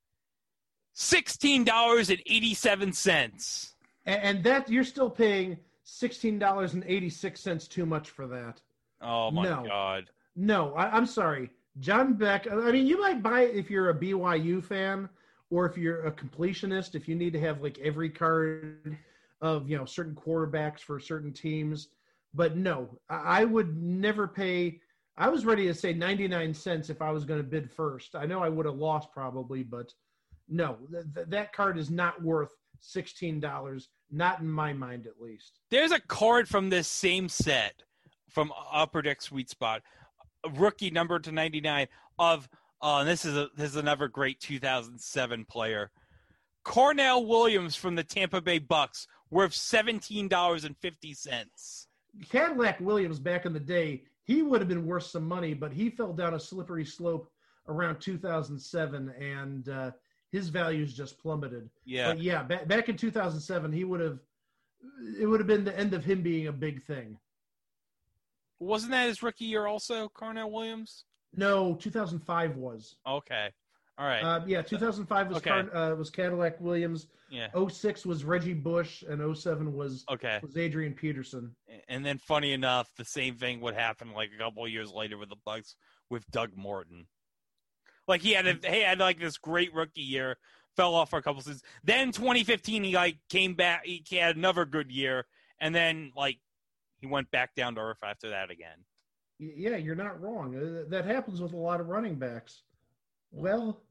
$16.87. And that you're still paying $16.86 too much for that. Oh, my God. No, I'm sorry. John Beck, I mean, you might buy it if you're a BYU fan or if you're a completionist, if you need to have like every card of, certain quarterbacks for certain teams. But no, I would never pay. I was ready to say 99 cents if I was going to bid first. I know I would have lost probably, but no, that card is not worth $16, not in my mind at least. There's a card from this same set from Upper Deck Sweet Spot, a rookie number to 99 of this is another great 2007 player, Cornell Williams from the Tampa Bay Bucks, worth $17.50. Cadillac Williams back in the day, he would have been worth some money, but he fell down a slippery slope around 2007, and his values just plummeted. Yeah, but yeah, back in 2007, it would have been the end of him being a big thing. Wasn't that his rookie year also, Cornell Williams? No, 2005 was. Okay. All right. 2005 was was Cadillac Williams. Yeah. 06 was Reggie Bush, and 07 was Adrian Peterson. And then, funny enough, the same thing would happen like a couple of years later with the Bucks with Doug Morton. Like he had like this great rookie year, fell off for a couple seasons. Then 2015, he like came back. He had another good year, and then like he went back down to earth after that again. Yeah, you're not wrong. That happens with a lot of running backs. Well,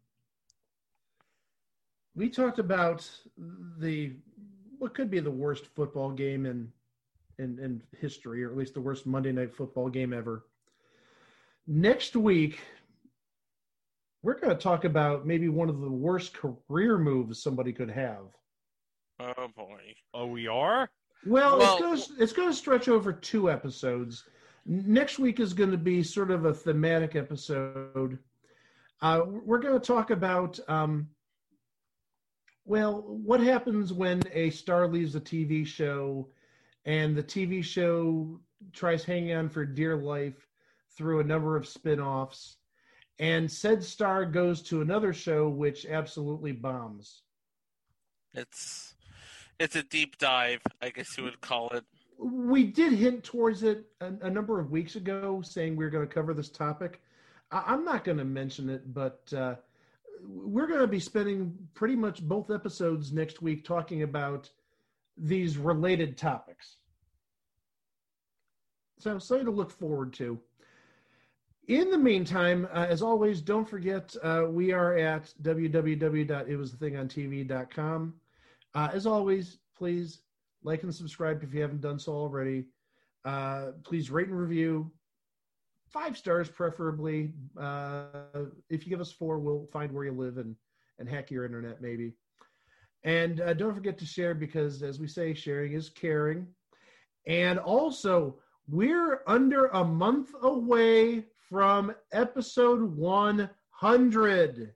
we talked about what could be the worst football game in history, or at least the worst Monday Night Football game ever. Next week, we're going to talk about maybe one of the worst career moves somebody could have. Oh, boy. Oh, we are? Well, it's going to stretch over 2 episodes. Next week is going to be sort of a thematic episode. We're going to talk about, what happens when a star leaves a TV show and the TV show tries hanging on for dear life through a number of spin-offs, and said star goes to another show which absolutely bombs. It's a deep dive, I guess you would call it. We did hint towards it a number of weeks ago, saying we were going to cover this topic. I'm not going to mention it, but we're going to be spending pretty much both episodes next week talking about these related topics. So something to look forward to. In the meantime, as always, don't forget we are at www.itwasthethingontv.com. As always, please like and subscribe if you haven't done so already. Please rate and review. 5 stars preferably. If you give us 4, we'll find where you live and hack your internet maybe. And don't forget to share because, as we say, sharing is caring. And also, we're under a month away from episode 100.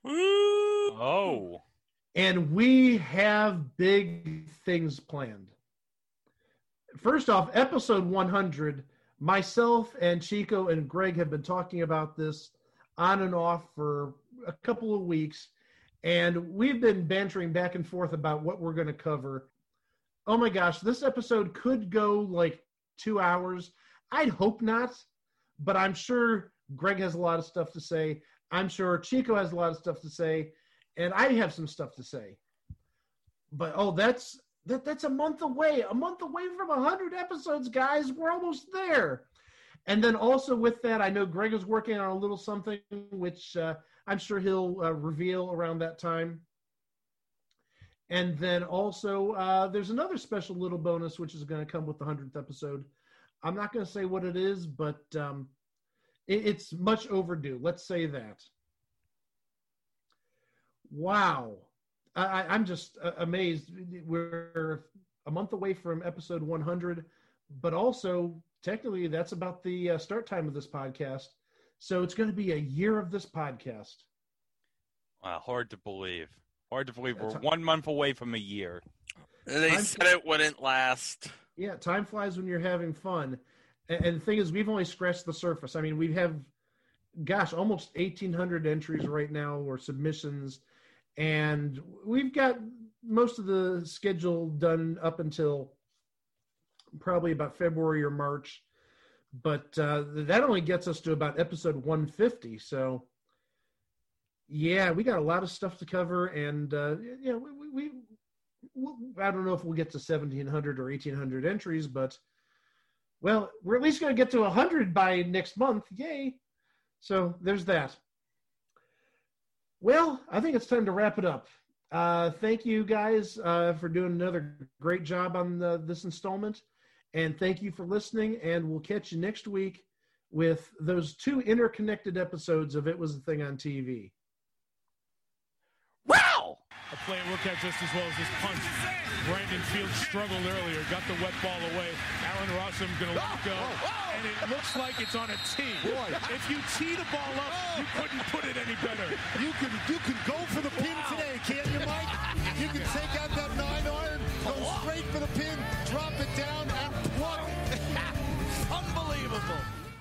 Oh. And we have big things planned. First off, episode 100, myself and Chico and Greg have been talking about this on and off for a couple of weeks. And we've been bantering back and forth about what we're going to cover. Oh my gosh, this episode could go like 2 hours. I'd hope not, but I'm sure Greg has a lot of stuff to say. I'm sure Chico has a lot of stuff to say, and I have some stuff to say. But that's a month away. A month away from 100 episodes, guys. We're almost there. And then also with that, I know Greg is working on a little something, which I'm sure he'll reveal around that time. And then also there's another special little bonus, which is going to come with the 100th episode. I'm not going to say what it is, but it's much overdue. Let's say that. Wow. I'm just amazed. We're a month away from episode 100, but also technically that's about the start time of this podcast. So it's going to be a year of this podcast. Wow, hard to believe. Hard to believe we're 1 month away from a year. They said it wouldn't last. Yeah, time flies when you're having fun. And the thing is, we've only scratched the surface. I mean, we have, almost 1,800 entries right now or submissions. And we've got most of the schedule done up until probably about February or March. But that only gets us to about episode 150. So, yeah, we got a lot of stuff to cover. And, I don't know if we'll get to 1,700 or 1,800 entries, but, well, we're at least going to get to 100 by next month. Yay. So there's that. Well, I think it's time to wrap it up. Thank you guys for doing another great job on this installment. And thank you for listening. And we'll catch you next week with those 2 interconnected episodes of It Was a Thing on TV. Wow! A play worked out just as well as this punch. Brandon Fields struggled earlier, got the wet ball away. Aaron Rossum going to let go. And it looks like it's on a tee. Boy. If you tee the ball up, you couldn't put it any better. You can go for the peanut